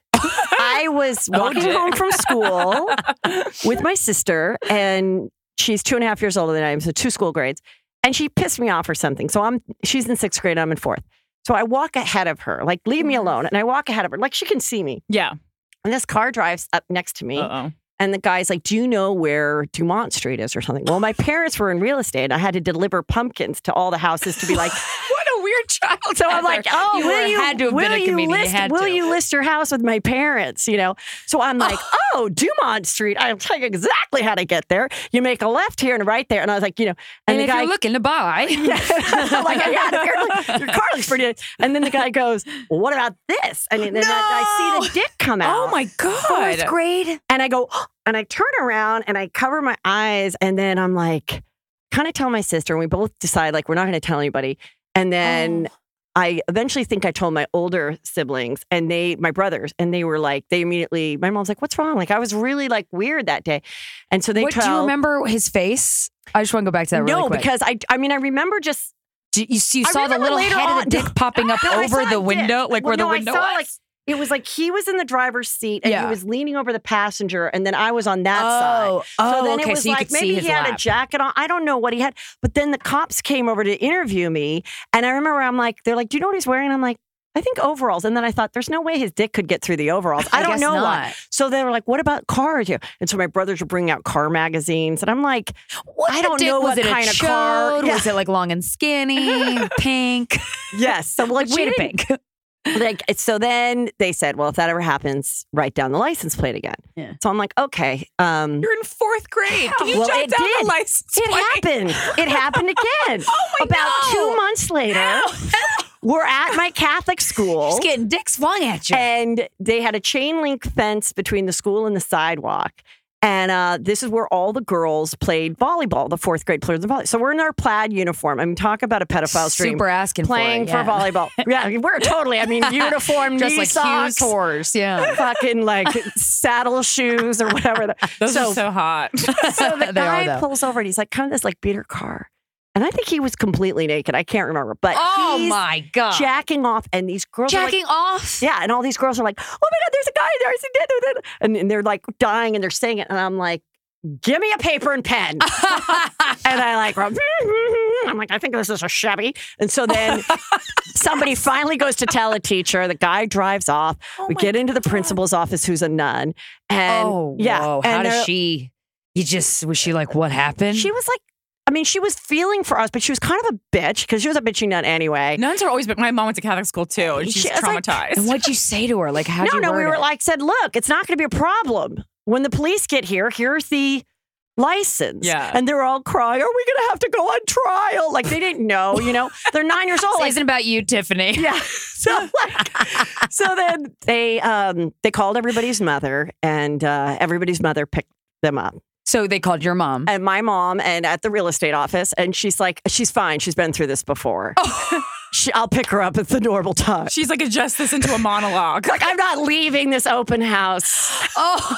I was Oh, walking dick. home from school with my sister, and she's two and a half years older than I am, so two school grades. And she pissed me off or something. So I'm she's in sixth grade, I'm in fourth. So I walk ahead of her, like, leave me alone. And I walk ahead of her, like she can see me. Yeah. And this car drives up next to me. Uh-oh. And the guy's like, do you know where Dumont Street is or something? Well, my parents were in real estate. And I had to deliver pumpkins to all the houses to be like, What a weird child. so I'm like, oh, You will were- you, had to have will been a you comedian. You list, had will to. you list your house with my parents? You know, so I'm like, oh, Dumont Street. I'll tell you exactly how to get there. You make a left here and a right there. And I was like, you know, and, and the if guy, you're looking to buy, I'm like, yeah, apparently your car looks pretty. And then the guy goes, well, what about this? And then I, I see the dick come out. Oh my God. fourth grade. And I go, and I turn around and I cover my eyes. And then I'm like, kind of tell my sister. And we both decide, like, we're not going to tell anybody. And then Oh. I eventually think I told my older siblings and they, my brothers, and they were like, they immediately, my mom's like, what's wrong? Like, I was really like weird that day. And so they What, tell. do you remember his face? I just want to go back to that really no, quick. because I, I mean, I remember just. Do you, you I saw the remember little later head of on- the dick popping up No, I saw over a the dick. window, like Well, where the no, I window saw, was? like, it was like he was in the driver's seat and Yeah. he was leaning over the passenger, and then I was on that side. oh, oh, So then okay. it was so you like could see maybe his he had lap. a jacket on. I don't know what he had. But then the cops came over to interview me. And I remember I'm like, they're like, do you know what he's wearing? I'm like, I think overalls. And then I thought, there's no way his dick could get through the overalls. I, don't guess know not. why. So they were like, what about cars? Yeah. And so my brothers were bringing out car magazines. And I'm like, What I the don't dick? know was what it kind a of car. chode? Yeah. Was it like long and skinny, pink? Yes. So like, we Shade of didn't- pink. like, so then they said, well, if that ever happens, write down the license plate again. Yeah. So I'm like, okay. Um, You're in fourth grade. Can you Well, jot it down did. the license It plate? happened. It happened again. Oh my About no. two months later, we're at my Catholic school. Just getting dick swung at you. And they had a chain link fence between the school and the sidewalk. And uh, this is where all the girls played volleyball, the fourth grade players of volleyball. So we're in our plaid uniform. I mean, talk about a pedophile stream. Super asking Playing for, it, for, yeah. volleyball. Yeah, we're totally, I mean, uniform, Just knee like socks, Hughes horse. Yeah. fucking like saddle shoes or whatever. Those so, are so hot. so the They are, guy though. pulls over and he's like, kind of this like beater car. And I think he was completely naked. I can't remember. But Oh he's my God. jacking off. And these girls are like, Jacking off? yeah. And all these girls are like, oh my God, there's a guy there. Is he dead? And, and they're like dying and they're saying it. And I'm like, give me a paper and pen. And I like, I'm like, I think this is a Chevy. And so then somebody finally goes to tell a teacher. The guy drives off. Oh we my get into the God. principal's office, who's a nun. And Oh, yeah. whoa. and How does they're- she, you just, was she like, what happened? She was like, I mean, she was feeling for us, but she was kind of a bitch because she was a bitchy nun anyway. Nuns are always been. My mom went to Catholic school too, and she's She was like- traumatized. and what'd you say to her? Like, how'd no, you no, word we were it? like, said, look, it's not going to be a problem. When the police get here, here's the license. Yeah. And they're all crying, are we going to have to go on trial? Like, they didn't know, you know, they're nine years old. This Like, isn't about you, Tiffany. yeah. So, like, so then they, um, they called everybody's mother, and uh, everybody's mother picked them up. So they called your mom. And my mom, and at the real estate office, and she's like, she's fine. She's been through this before. She, I'll pick her up at the normal time. She's like, adjust this into a monologue. Like, I'm not leaving this open house Oh,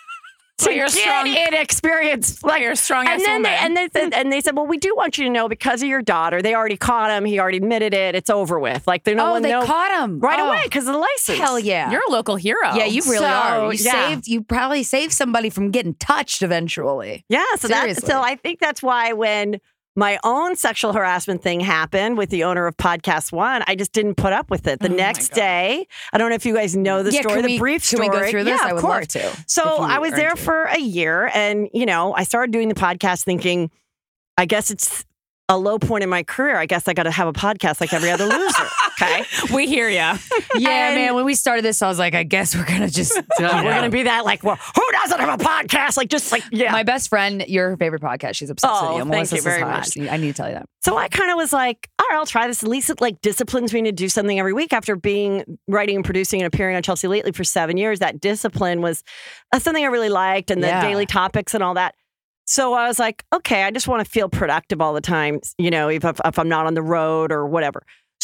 to you're get strong. inexperienced. Like, You're a strong and ass then woman. they, and they said, and they said, well, we do want you to know because of your daughter. They already caught him. He already admitted it. It's over with. Like, they no oh one they know caught him. right Oh, away because of the license. Hell yeah. You're a local hero. yeah, you really So, are. You yeah. saved, you probably saved somebody from getting touched eventually. Yeah. So that. Seriously. So I think that's why when my own sexual harassment thing happened with the owner of Podcast One, I just didn't put up with it. The Oh my next God. day, I don't know if you guys know the Yeah, story, can the we- brief can story. we go through this? Yeah, I of would course. love to. So if you I was are there interested. for a year, and you know, I started doing the podcast thinking, I guess it's a low point in my career. I guess I got to have a podcast like every other loser. Okay, we hear ya. Yeah, And- man. When we started this, I was like, I guess we're gonna just. we're gonna be that like, well, who doesn't have a podcast? Like, just like, yeah. My best friend, your favorite podcast. She's obsessed Oh, with you. thank Melissa you very Sash. I need to tell you that. So I kind of was like, all right, I'll try this. At least it like disciplines me to do something every week. After being writing and producing and appearing on Chelsea Lately for seven years, that discipline was uh, something I really liked, and the Yeah. daily topics and all that. So I was like, okay, I just want to feel productive all the time, you know, if, if, if I'm not on the road or whatever.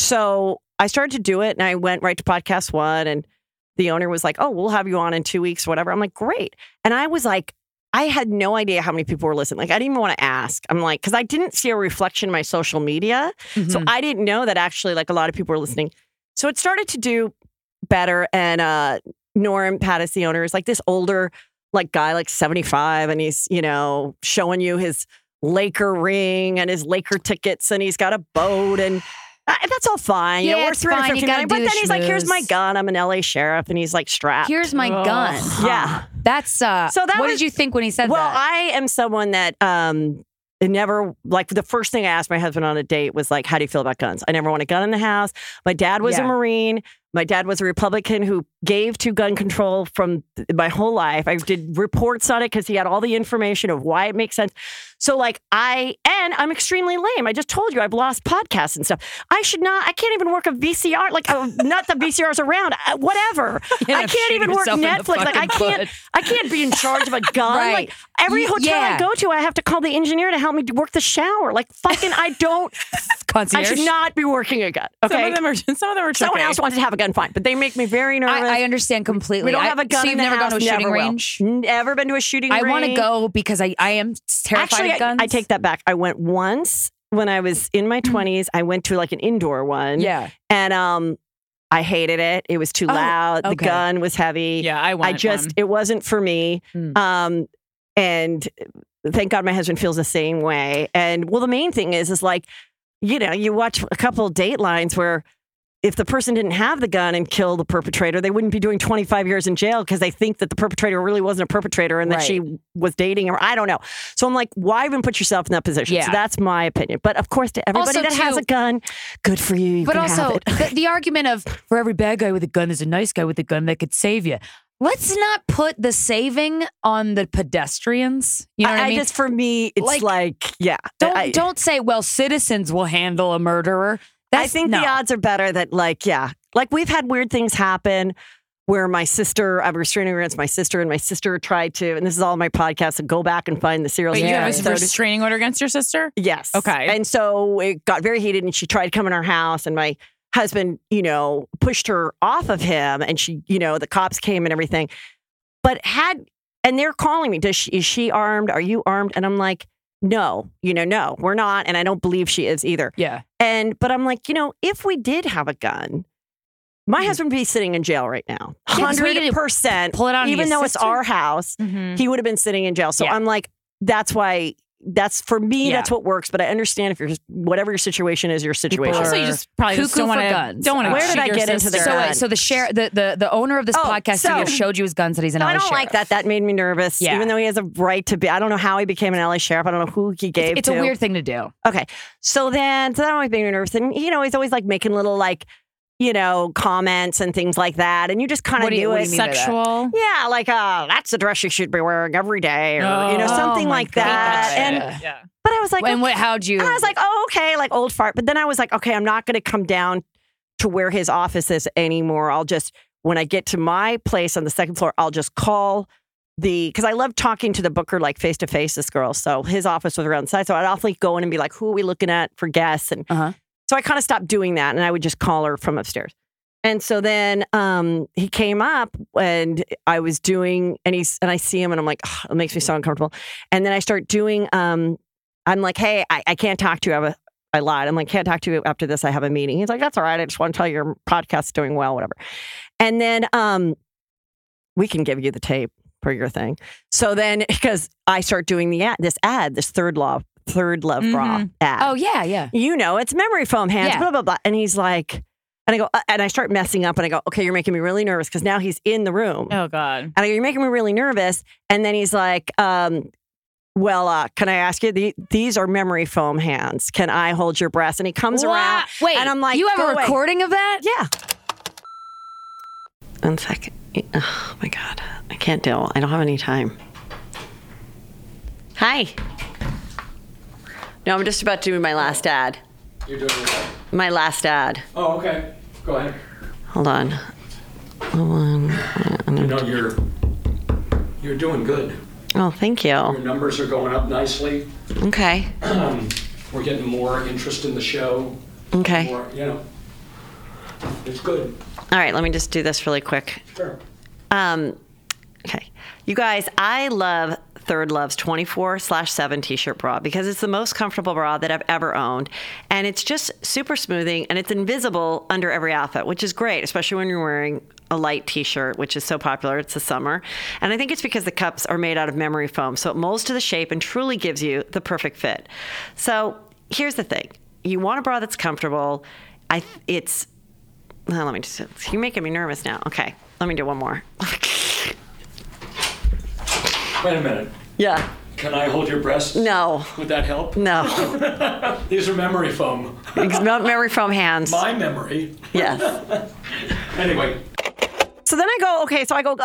So I started to do it, and I went right to Podcast One, and the owner was like, oh, we'll have you on in two weeks or whatever. I'm like, great. And I was like, I had no idea how many people were listening. Like, I didn't even want to ask. I'm like, because I didn't see a reflection in my social media. So Mhm. I didn't know that actually like a lot of people were listening. So it started to do better. And uh, Norm Pattis, the owner, is like this older like guy, like seventy-five. And he's, you know, showing you his Laker ring and his Laker tickets. And he's got a boat. And uh, that's all fine. You know, Yeah, we're it's fine. You three hundred fifty gotta million. But do then the he's like, here's my schmooze. gun. I'm an L A sheriff. And he's like strapped. Here's my Oh. gun. Yeah. That's uh. So that what was- did you think when he said Well, that? I am someone that um never like the first thing I asked my husband on a date was like, how do you feel about guns? I never want a gun in the house. My dad was Yeah. a Marine. My dad was a Republican who gave to gun control from th- my whole life. I did reports on it because he had all the information of why it makes sense. So like I, and I'm extremely lame. I just told you I've lost podcasts and stuff. I should not, I can't even work a V C R, like uh, not the V C Rs around, uh, whatever. I up can't shooting even work yourself in the Netflix. Like I fucking can't, foot. I can't be in charge of a gun. Right. Like every Y- hotel yeah. I go to, I have to call the engineer to help me work the shower. Like fucking, I don't, I Concierge. should not be working a gun. Some Okay. of them are. Some of them are. Someone tricky. else wants to have a gun, fine. But they make me very nervous. I, I understand completely. we don't I- have a gun So in you've the never house, gone to a shooting never will. range? Never been to a shooting I range. want to go because I, I am terrified Actually, of I, guns. I take that back. I went once when I was in my twenties. I went to like an indoor one. Yeah. And um, I hated it. It was too Oh, loud. The okay. gun was heavy. Yeah, I want. I just, one. it wasn't for me. Mm. Um, and thank God my husband feels the same way. And well, the main thing is, is like, you know, you watch a couple of Datelines where if the person didn't have the gun and kill the perpetrator, they wouldn't be doing twenty-five years in jail because they think that the perpetrator really wasn't a perpetrator and that Right. she was dating him. I don't know. So I'm like, why even put yourself in that position? Yeah. So that's my opinion. But of course, to everybody Also, that has too- a gun, good for you. You But can have also, it. the, the argument of for every bad guy with a gun, there's a nice guy with a gun that could save you. Let's not put the saving on the pedestrians. You know what I, mean? just, for me, it's Like, like, yeah. don't I- don't say, well, citizens will handle a murderer. That's, I think no. the odds are better that, like, yeah, like we've had weird things happen where my sister, I have a restraining order against my sister, and my sister tried to, and this is all my podcast, so go back and find the serial. Wait, Yeah. you have a episode. restraining order against your sister? Yes. Okay. And so it got very heated, and she tried to come in our house, and my husband, you know, pushed her off of him, and she, you know, the cops came and everything. But had, and they're calling me, does she, is she armed? Are you armed? And I'm like, no, you know, no, we're not. And I don't believe she is either. Yeah. And, but I'm like, you know, if we did have a gun, my husband would be sitting in jail right now. Yeah, 'cause we one hundred percent. pull it out on Even your though it's sister. our house, Mhm. he would have been sitting in jail. So Yeah. I'm like, that's why, that's for me, Yeah. that's what works. But I understand if you're, whatever your situation is, your situation. are Also, you just probably just cuckoo don't want for to. guns. Don't want to. Where did I get into the So, gun? wait, so the share the, the the owner of this Oh, podcast so- studio showed you his guns that he's an No, L A I don't sheriff. like that. That made me nervous. Yeah. Even though he has a right to be. I don't know how he became an L A sheriff. I don't know who he gave It's to. a weird thing to do. Okay. So then, so that always made me nervous. And, you know, he's always like making little like, you know, comments and things like that. And you just kind of What do you- do what do it. you mean by that? Sexual. Yeah, like, uh, that's the dress you should be wearing every day, or, you know, Oh, something my like that. God. And, Yeah. Yeah. but I was like, And what? How'd you? and I was like, oh, okay, like old fart. But then I was like, okay, I'm not going to come down to where his office is anymore. I'll just, when I get to my place on the second floor, I'll just call the, because I love talking to the booker like face to face, this girl. So his office was around the side. So I'd awfully go in and be like, who are we looking at for guests? And Uh-huh. so I kind of stopped doing that, and I would just call her from upstairs. And so then um, he came up, and I was doing, and he's, and I see him, and I'm like, "Ugh, it makes me so uncomfortable. And then I start doing, um, I'm like, hey, I, I can't talk to you. I, have a, I lied. I'm like, can't talk to you after this. I have a meeting. He's like, that's all right. I just want to tell you your podcast's doing well, whatever. And then um, we can give you the tape for your thing. So then, because I start doing the ad, this ad, this third love, third love bra Mhm. ad. Oh yeah, yeah. You know, it's memory foam hands, Yeah. blah, blah, blah. And he's like, and I go, uh, and I start messing up, and I go, okay, you're making me really nervous, because now he's in the room. Oh God. And I go, you're making me really nervous. And then he's like, um, well, uh, can I ask you, the, these are memory foam hands. Can I hold your breast? And he comes around. Wait, and I'm like, you have go a away. recording of that? Yeah. One second. Oh my God. I can't deal. I don't have any time. Hi. No, I'm just about to do my last ad. You're doing what? My last ad. Oh, okay. Go ahead. Hold on. Hold on. You know, you're you're doing good. Oh, thank you. Your numbers are going up nicely. Okay. Um, we're getting more interest in the show. Okay. More, you know, it's good. All right, let me just do this really quick. Sure. Um, okay. You guys, I love Third Love's twenty-four slash seven t-shirt bra because it's the most comfortable bra that I've ever owned. And it's just super smoothing, and it's invisible under every outfit, which is great, especially when you're wearing a light t-shirt, which is so popular. It's the summer. And I think it's because the cups are made out of memory foam, so it molds to the shape and truly gives you the perfect fit. So here's the thing. You want a bra that's comfortable. I It's, well, let me just, you're making me nervous now. Okay, let me do one more. Wait a minute. Yeah. Can I hold your breast? No. Would that help? No. These are memory foam. It's not memory foam hands. My memory. Yes. Anyway. So then I go, okay, so I go,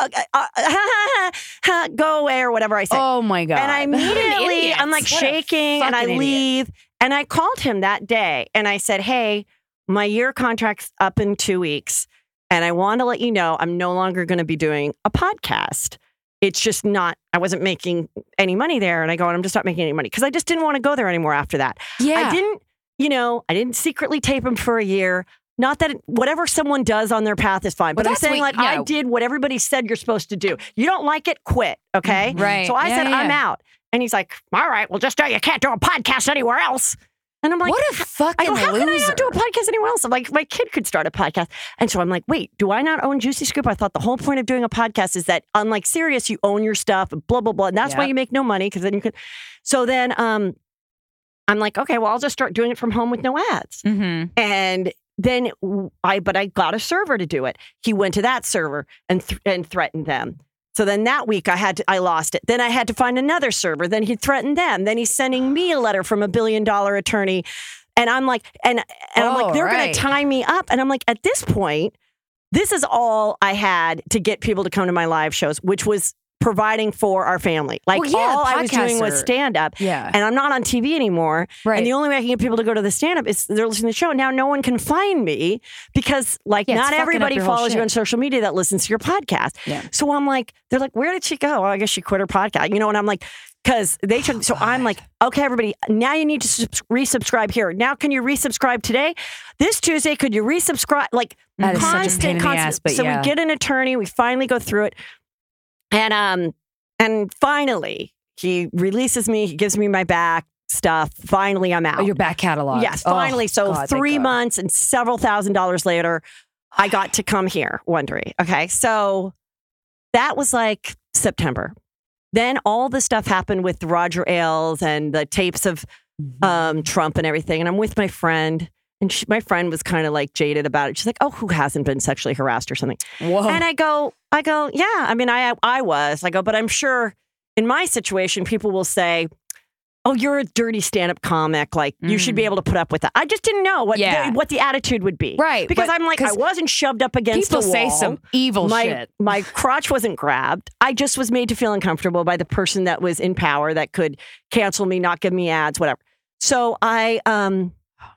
uh, uh, go away or whatever I say. Oh my God. and I immediately, idiots. I'm like What a shaking and I fucking idiot. leave. And I called him that day and I said, hey, my year contract's up in two weeks. And I want to let you know I'm no longer going to be doing a podcast. It's just not, I wasn't making any money there. And I go, and I'm just not making any money because I just didn't want to go there anymore after that. Yeah. I didn't, you know, I didn't secretly tape him for a year. Not that it, whatever someone does on their path is fine, but Well, I'm that's saying what- like I yeah. did what everybody said you're supposed to do. You don't like it, quit, okay? Right. So I Yeah, said yeah, I'm yeah. out, and he's like, "All right, well, just know you can't do a podcast anywhere else." And I'm like, What a fucking I go, how loser. can I not do a podcast anywhere else? I'm like, my kid could start a podcast. And so I'm like, wait, do I not own Juicy Scoop? I thought the whole point of doing a podcast is that unlike Sirius, you own your stuff, and blah, blah, blah. And that's why Yep. you make no money because then you could. So then um, I'm like, okay, well, I'll just start doing it from home with no ads. Mm-hmm. And then I, but I got a server to do it. He went to that server and th- and threatened them. So then that week I had to, I lost it. Then I had to find another server. Then he threatened them. Then he's sending me a letter from a billion dollar attorney. And I'm like, and, and I'm Oh, like, they're going right. to tie me up. And I'm like, at this point, this is all I had to get people to come to my live shows, which was providing for our family. Like Well, yeah, all I was doing was podcaster. stand up. Yeah. And I'm not on T V anymore. Right. And the only way I can get people to go to the stand up is they're listening to the show. Now no one can find me because like Yeah, it's not fucking up everybody your whole follows you shit. on social media that listens to your podcast. Yeah. So I'm like, they're like, where did she go? Well, I guess she quit her podcast. You know, and I'm like, because they took, so I'm like, okay, everybody, now you need to subs- resubscribe here. Now, can you resubscribe today? This Tuesday, could you resubscribe? Like That is such a constant, pain in the constant. ass, but so yeah. we get an attorney, we finally go through it. And, um, and finally, He releases me. He gives me my back stuff. Finally, I'm out. Oh, your back catalog. Yes, finally. Oh, so God, thank three God. months and several thousand dollars later, I got to come here, Wondery. Okay, so that was like September. Then all the stuff happened with Roger Ailes and the tapes of um, Trump and everything. And I'm with my friend, and she, my friend was kind of like jaded about it. She's like, "Oh, who hasn't been sexually harassed or something?" Whoa. And I go, I go, yeah. I mean, I I was. I go, but I'm sure in my situation, people will say, "Oh, you're a dirty stand-up comic. Like you should be able to put up with that." I just didn't know what Yeah. the, what the attitude would be, Right, Because but- I'm like, I 'cause wasn't shoved up against People the wall. say some evil my, shit. My crotch wasn't grabbed. I just was made to feel uncomfortable by the person that was in power that could cancel me, not give me ads, whatever. So I, um,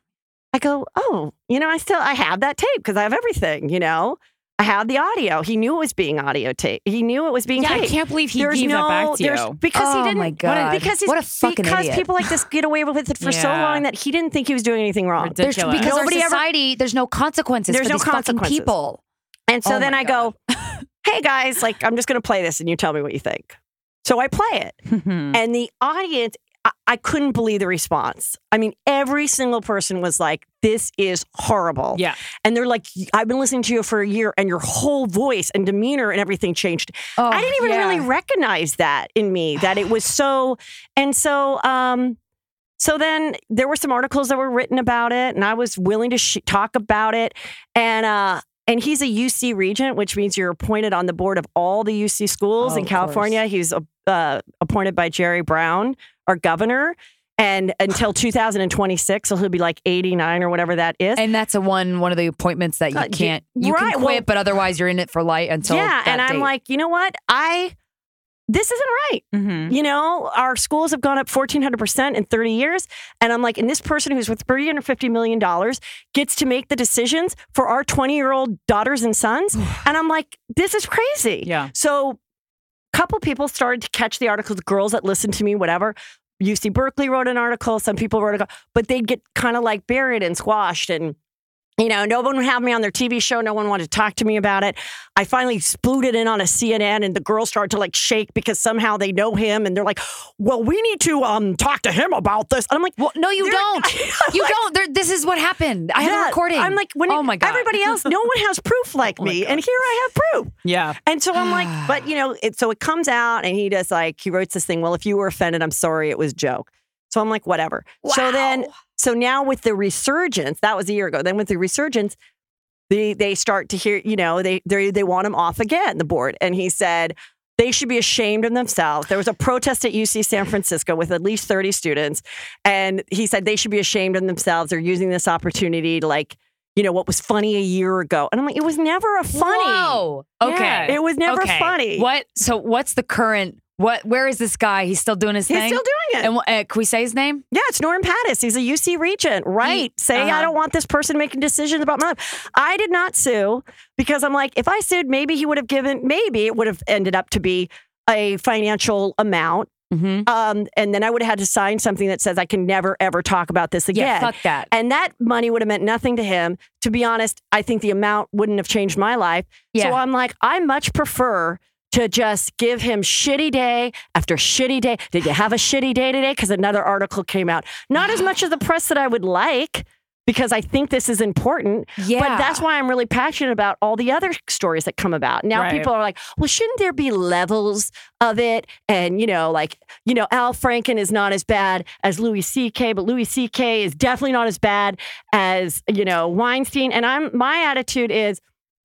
I go, oh, you know, I still I have that tape because I have everything. You know, I have the audio. He knew it was being audio tape. He knew it was being Yeah, I taped. can't believe he There's gave no, that back to there's- you. because Oh, he didn't. my God. Because he's, What a fucking because idiot. people like this get away with it for so Yeah. long that he didn't think he was doing anything wrong. There's, Ridiculous. because Nobody our ever- society, there's no consequences There's for no these fucking consequences. people. And so Oh then my I go, hey guys, like I'm just going to play this and you tell me what you think. So I play it. And the audience, I, I couldn't believe the response. I mean, every single person was like, this is horrible. Yeah. And they're like, I've been listening to you for a year and your whole voice and demeanor and everything changed. Oh, I didn't even yeah. really recognize that in me, that it was so, and so, um, so then there were some articles that were written about it and I was willing to sh- talk about it. And, uh, And he's a U C regent, which means you're appointed on the board of all the U C schools Oh, in of California. course. He's uh, appointed by Jerry Brown, our governor, and until two thousand twenty-six, so he'll be like eighty-nine or whatever that is. And that's a one one of the appointments that you Uh, y- can't you right, can quit, well- but otherwise you're in it for life until yeah, that and I'm date. like, you know what? I this isn't right. Mm-hmm. You know, our schools have gone up fourteen hundred percent in thirty years. And I'm like, and this person who's worth three hundred fifty million dollars gets to make the decisions for our twenty-year-old daughters and sons. And I'm like, this is crazy. Yeah. So a couple people started to catch the articles, girls that listened to me, whatever. U C Berkeley wrote an article. Some people wrote a, but they'd get kind of like buried and squashed. And you know, no one would have me on their T V show. No one wanted to talk to me about it. I finally spooted in on a C N N and the girls started to like shake because somehow they know him. And they're like, well, we need to um talk to him about this. And I'm like, well, no, you They're- don't. You like- don't. There, this is what happened. I have yeah. a recording. I'm like, when oh it- my God. everybody else, no one has proof like Oh my me. God. And here I have proof. Yeah. And so I'm like, but you know, it, so it comes out and he does like, he writes this thing, well, if you were offended, I'm sorry, it was a joke. So I'm like, whatever. So then, so now with the resurgence, that was a year ago. Then with the resurgence, they they start to hear, you know, they they they want him off again, the board. And he said they should be ashamed of themselves. There was a protest at U C San Francisco with at least thirty students. And he said they should be ashamed of themselves. They're using this opportunity to like, you know, what was funny a year ago. And I'm like, it was never a funny. Whoa. Okay. Yeah. It was never Okay. funny. What? So what's the current? What? Where is this guy? He's still doing his He's thing. still doing it. And uh, can we say his name? Yeah, it's Norm Pattis. He's a U C regent, right? Say, uh-huh. I don't want this person making decisions about my life. I did not sue because I'm like, if I sued, maybe he would have given, maybe it would have ended up to be a financial amount. Mm-hmm. Um, and then I would have had to sign something that says I can never, ever talk about this again. Yeah. Fuck that. And that money would have meant nothing to him. To be honest, I think the amount wouldn't have changed my life. Yeah. So I'm like, I much prefer to just give him shitty day after shitty day. Did you have a shitty day today? Because another article came out. Not as much as the press that I would like, because I think this is important. Yeah. But that's why I'm really passionate about all the other stories that come about. Now Right. people are like, well, shouldn't there be levels of it? And, you know, like, you know, Al Franken is not as bad as Louis C K, but Louis C K is definitely not as bad as, you know, Weinstein. And I'm my attitude is,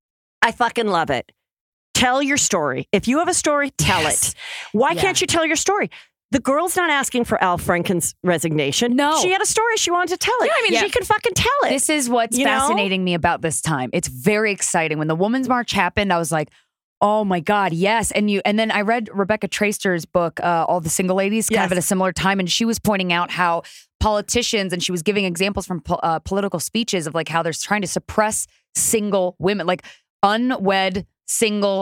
I fucking love it. Tell your story. If you have a story, tell Yes. it. Why Yeah. can't you tell your story? The girl's not asking for Al Franken's resignation. No. She had a story. She wanted to tell it. Yeah, I mean, she yeah. can fucking tell it. This is what's You know? fascinating me about this time. It's very exciting. When the Women's March happened, I was like, oh my God, yes. And you and then I read Rebecca Traister's book, uh, All the Single Ladies, kind Yes. of at a similar time. And she was pointing out how politicians, and she was giving examples from po- uh, political speeches of like how they're trying to suppress single women, like unwed, single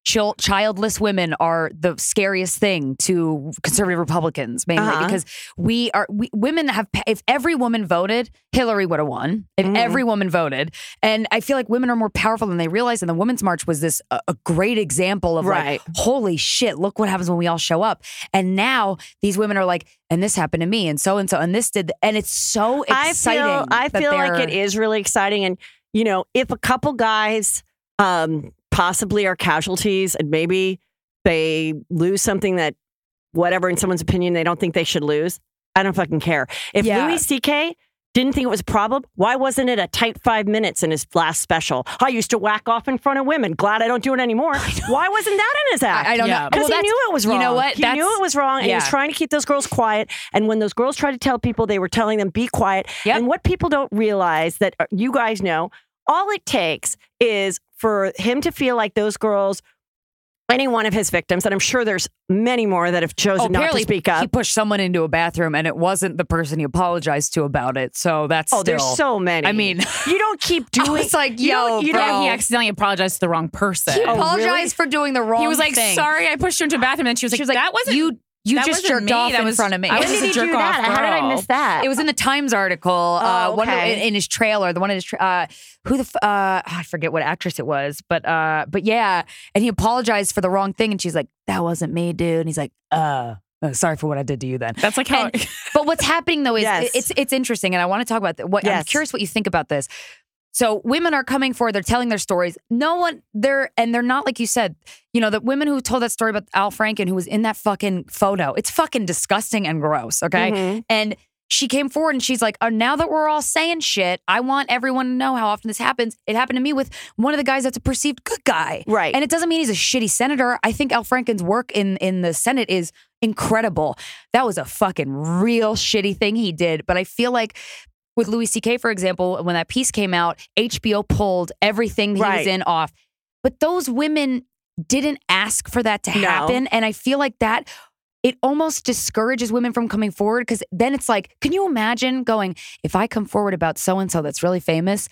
chil- childless women are the scariest thing to conservative Republicans, mainly Uh-huh. because we are we, women have. If every woman voted, Hillary would have won. If Mhm. every woman voted, and I feel like women are more powerful than they realize. And the Women's March was this a, a great example of Right. like, holy shit, look what happens when we all show up. And now these women are like, and this happened to me, and so and so, and this did, and it's so exciting. I feel, I that feel like they're- it is really exciting. And, you know, if a couple guys um, possibly are casualties and maybe they lose something that, whatever, in someone's opinion, they don't think they should lose, I don't fucking care. If Yeah. Louis C K didn't think it was a problem, why wasn't it a tight five minutes in his last special? I used to whack off in front of women. Glad I don't do it anymore. Why wasn't that in his act? I, I don't Yeah. know Because Well, he that's- knew it was wrong. You know what? He That's- knew it was wrong, and he was yeah. trying to keep those girls quiet. And when those girls tried to tell people, they were telling them, be quiet. Yep. And what people don't realize that uh, you guys know, all it takes is for him to feel like those girls, any one of his victims, and I'm sure there's many more that have chosen Oh, not to apparently speak up. He pushed someone into a bathroom, and it wasn't the person he apologized to about it. So that's Oh, still, there's so many. I mean, you don't keep doing. I was like, you yo, don't- you bro. don't- Yeah, he accidentally apologized to the wrong person. he Oh, apologized really? for doing the wrong. He was like, thing. sorry, I pushed you into a bathroom. And she was like, She was like, that wasn't you. You that just wasn't jerked me. off That in was- front of me. I When was did just a he do jerk off that? How did I girl. miss that? It was in the Times article. Uh, Oh, one of- okay. in, in his trailer, the one in his tra- uh, who the f- uh, I forget what actress it was, but uh, but yeah, and he apologized for the wrong thing, and she's like, "That wasn't me, dude." And he's like, "Uh, uh sorry for what I did to you then." That's like how. And- but what's happening though is Yes. it's it's interesting, and I want to talk about th- what I'm Yes. curious what you think about this. So women are coming forward, they're telling their stories. No one, they're and they're not like you said. You know, the women who told that story about Al Franken, who was in that fucking photo. It's fucking disgusting and gross. Okay, Mhm. and she came forward and she's like, oh, now that we're all saying shit, I want everyone to know how often this happens. It happened to me with one of the guys that's a perceived good guy. Right. And it doesn't mean he's a shitty senator. I think Al Franken's work in, in the Senate is incredible. That was a fucking real shitty thing he did. But I feel like with Louis C K, for example, when that piece came out, H B O pulled everything he Right. was in off. But those women didn't ask for that to No. happen. And I feel like that it almost discourages women from coming forward because then it's like, can you imagine going, if I come forward about so-and-so that's really famous,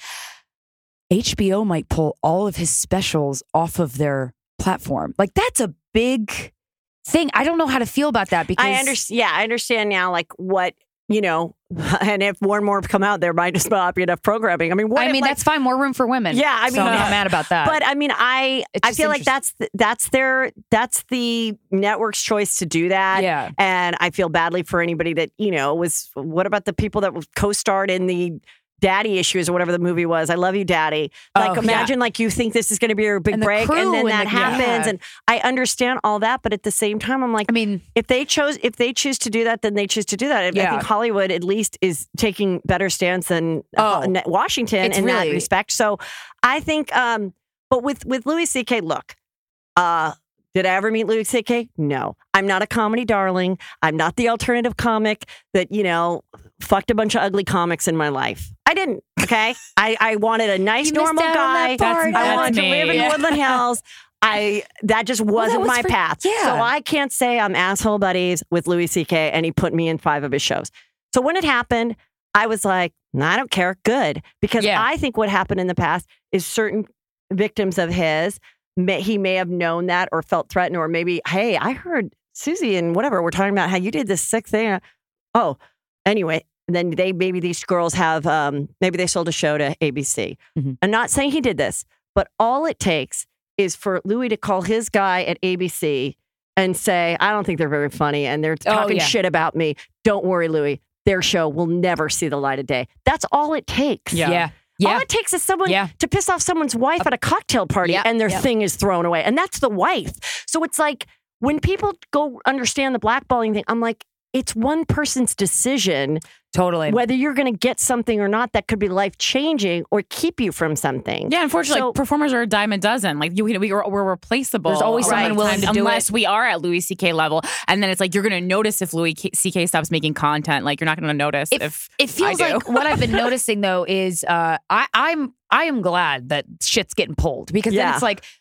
H B O might pull all of his specials off of their platform. Like that's a big thing. I don't know how to feel about that because I understand. Yeah, I understand now. Like what you know, and if more and more come out, there might just not be enough programming. I mean, what I if, mean, like, that's fine. More room for women. Yeah, I so mean, I'm not uh, mad about that. But I mean, I It's I just feel like that's th- that's their that's the network's choice to do that. Yeah. And I feel badly for anybody that you know was. What about the people that co-starred in the Daddy Issues or whatever the movie was? I love you, Daddy. Like, Oh, imagine like you think this is going to be your big And the break, crew and then and that the- happens. yeah. And I understand all that, but at the same time, I'm like, I mean, if they chose, if they choose to do that, then they choose to do that. I Yeah. think Hollywood at least is taking better stance than Oh, uh, Washington it's in that really- respect. So I think, um, but with with Louis C K, look, uh, did I ever meet Louis C K? No, I'm not a comedy darling. I'm not the alternative comic that you know fucked a bunch of ugly comics in my life. I didn't. Okay, I I wanted a nice You missed normal out on guy. that part. I That's wanted to me. live in Yeah. Woodland Hills. I that just wasn't was my for- path. yeah. So I can't say I'm asshole buddies with Louis C K and he put me in five of his shows. So when it happened, I was like, nah, I don't care. Good. Because Yeah. I think what happened in the past is certain victims of his, may, he may have known that or felt threatened, or maybe, hey, I heard Susie and whatever, we're talking about how you did this sick thing. Oh, anyway. Then they maybe these girls have um, maybe they sold a show to A B C. Mhm. I'm not saying he did this, but all it takes is for Louis to call his guy at A B C and say, I don't think they're very funny and they're Oh, talking yeah. shit about me. Don't worry, Louis. Their show will never see the light of day. That's all it takes. Yeah. yeah. Yeah. All it takes is someone Yeah. to piss off someone's wife at a cocktail party Yep, and their yep. thing is thrown away. And that's the wife. So it's like when people go understand the blackballing thing, I'm like, it's one person's decision Totally. whether you're going to get something or not that could be life changing or keep you from something. Yeah, unfortunately, So- like, performers are a dime a dozen. Like you, we, we're, we're replaceable. There's always a lot someone of willing times, to do unless it. we are at Louis C K level, and then it's like you're going to notice if Louis C K stops making content. Like you're not going to notice It, if it feels I do. like what I've been noticing though is uh, I, I'm I am glad that shit's getting pulled because then Yeah. it's like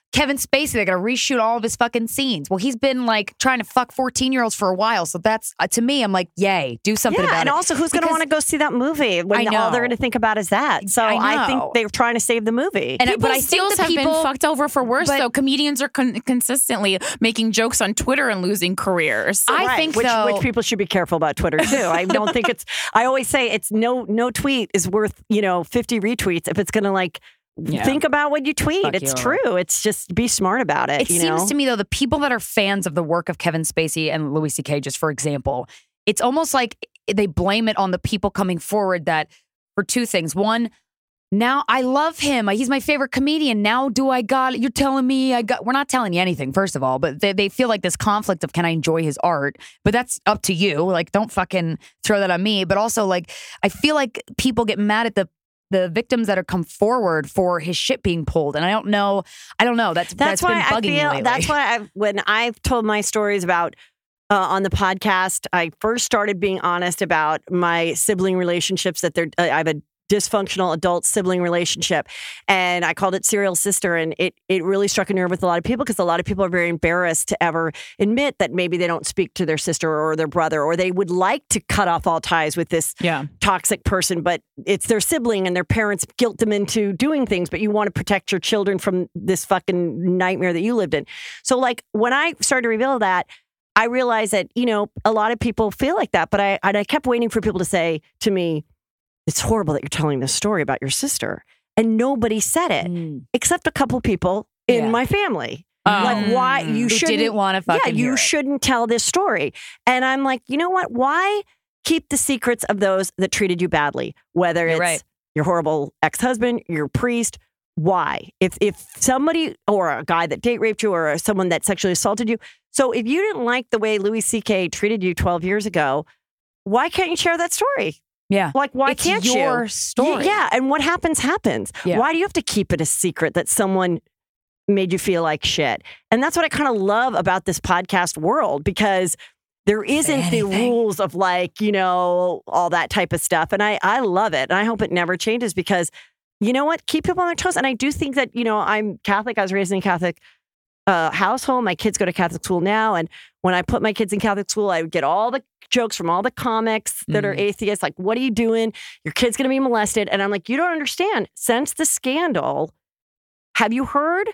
Kevin Spacey, they got to reshoot all of his fucking scenes. Well, he's been like trying to fuck fourteen-year-olds for a while. So that's, uh, to me, I'm like, yay, do something yeah, about and it. also, who's going to Because- want to go see that movie when I all they're know. going to think about is that? So I I, think know. they're trying to save the movie. And- People's but I think deals the have people- been fucked over for worse, but- though. Comedians are con- consistently making jokes on Twitter and losing careers. I Right, think, which, though- which people should be careful about Twitter too. I don't think it's. I always say it's no no tweet is worth you know fifty retweets if it's going to like Yeah. think about what you tweet. Fuck it's you. true. It's just be smart about it. It you seems know? to me, though, the people that are fans of the work of Kevin Spacey and Louis C K, just for example, it's almost like they blame it on the people coming forward that for two things. One, now I love him. He's my favorite comedian. Now do I got it? You're telling me I got, we're not telling you anything, first of all, but they, they feel like this conflict of can I enjoy his art? But that's up to you. Like, don't fucking throw that on me. But also, like, I feel like people get mad at the the victims that are come forward for his shit being pulled. And I don't know. I don't know. That's, That's that's why been I bugging me feel. lately. That's why I when I've told my stories about. Uh, on the podcast, I first started being honest about my sibling relationships. That they're, I have a dysfunctional adult sibling relationship, and I called it serial sister. And it it really struck a nerve with a lot of people because a lot of people are very embarrassed to ever admit that maybe they don't speak to their sister or their brother, or they would like to cut off all ties with this Yeah. toxic person, but it's their sibling and their parents guilt them into doing things, but you want to protect your children from this fucking nightmare that you lived in. So like when I started to reveal that, I realized that, you know, a lot of people feel like that, but I, and I kept waiting for people to say to me, it's horrible that you're telling this story about your sister. And nobody said it, Mm. except a couple people in Yeah. my family. Um, Like why you Who shouldn't didn't want to fucking yeah, you hear it. shouldn't tell this story. And I'm like, you know what? Why keep the secrets of those that treated you badly? Whether You're it's right. your horrible ex-husband, your priest. Why? If if somebody or a guy that date raped you or someone that sexually assaulted you. So if you didn't like the way Louis C K treated you twelve years ago, why can't you share that story? Yeah. Like, why It's can't your you? story. Yeah. And what happens, happens. Yeah. Why do you have to keep it a secret that someone made you feel like shit? And that's what I kind of love about this podcast world, because there isn't the anything. rules of like, you know, all that type of stuff. And I, I love it. And I hope it never changes because, you know what? Keep people on their toes. And I do think that, you know, I'm Catholic. I was raised in a Catholic uh, household. My kids go to Catholic school now. And when I put my kids in Catholic school, I would get all the jokes from all the comics that are atheists. Like, what are you doing? Your kid's going to be molested. And I'm like, you don't understand. Since the scandal, have you heard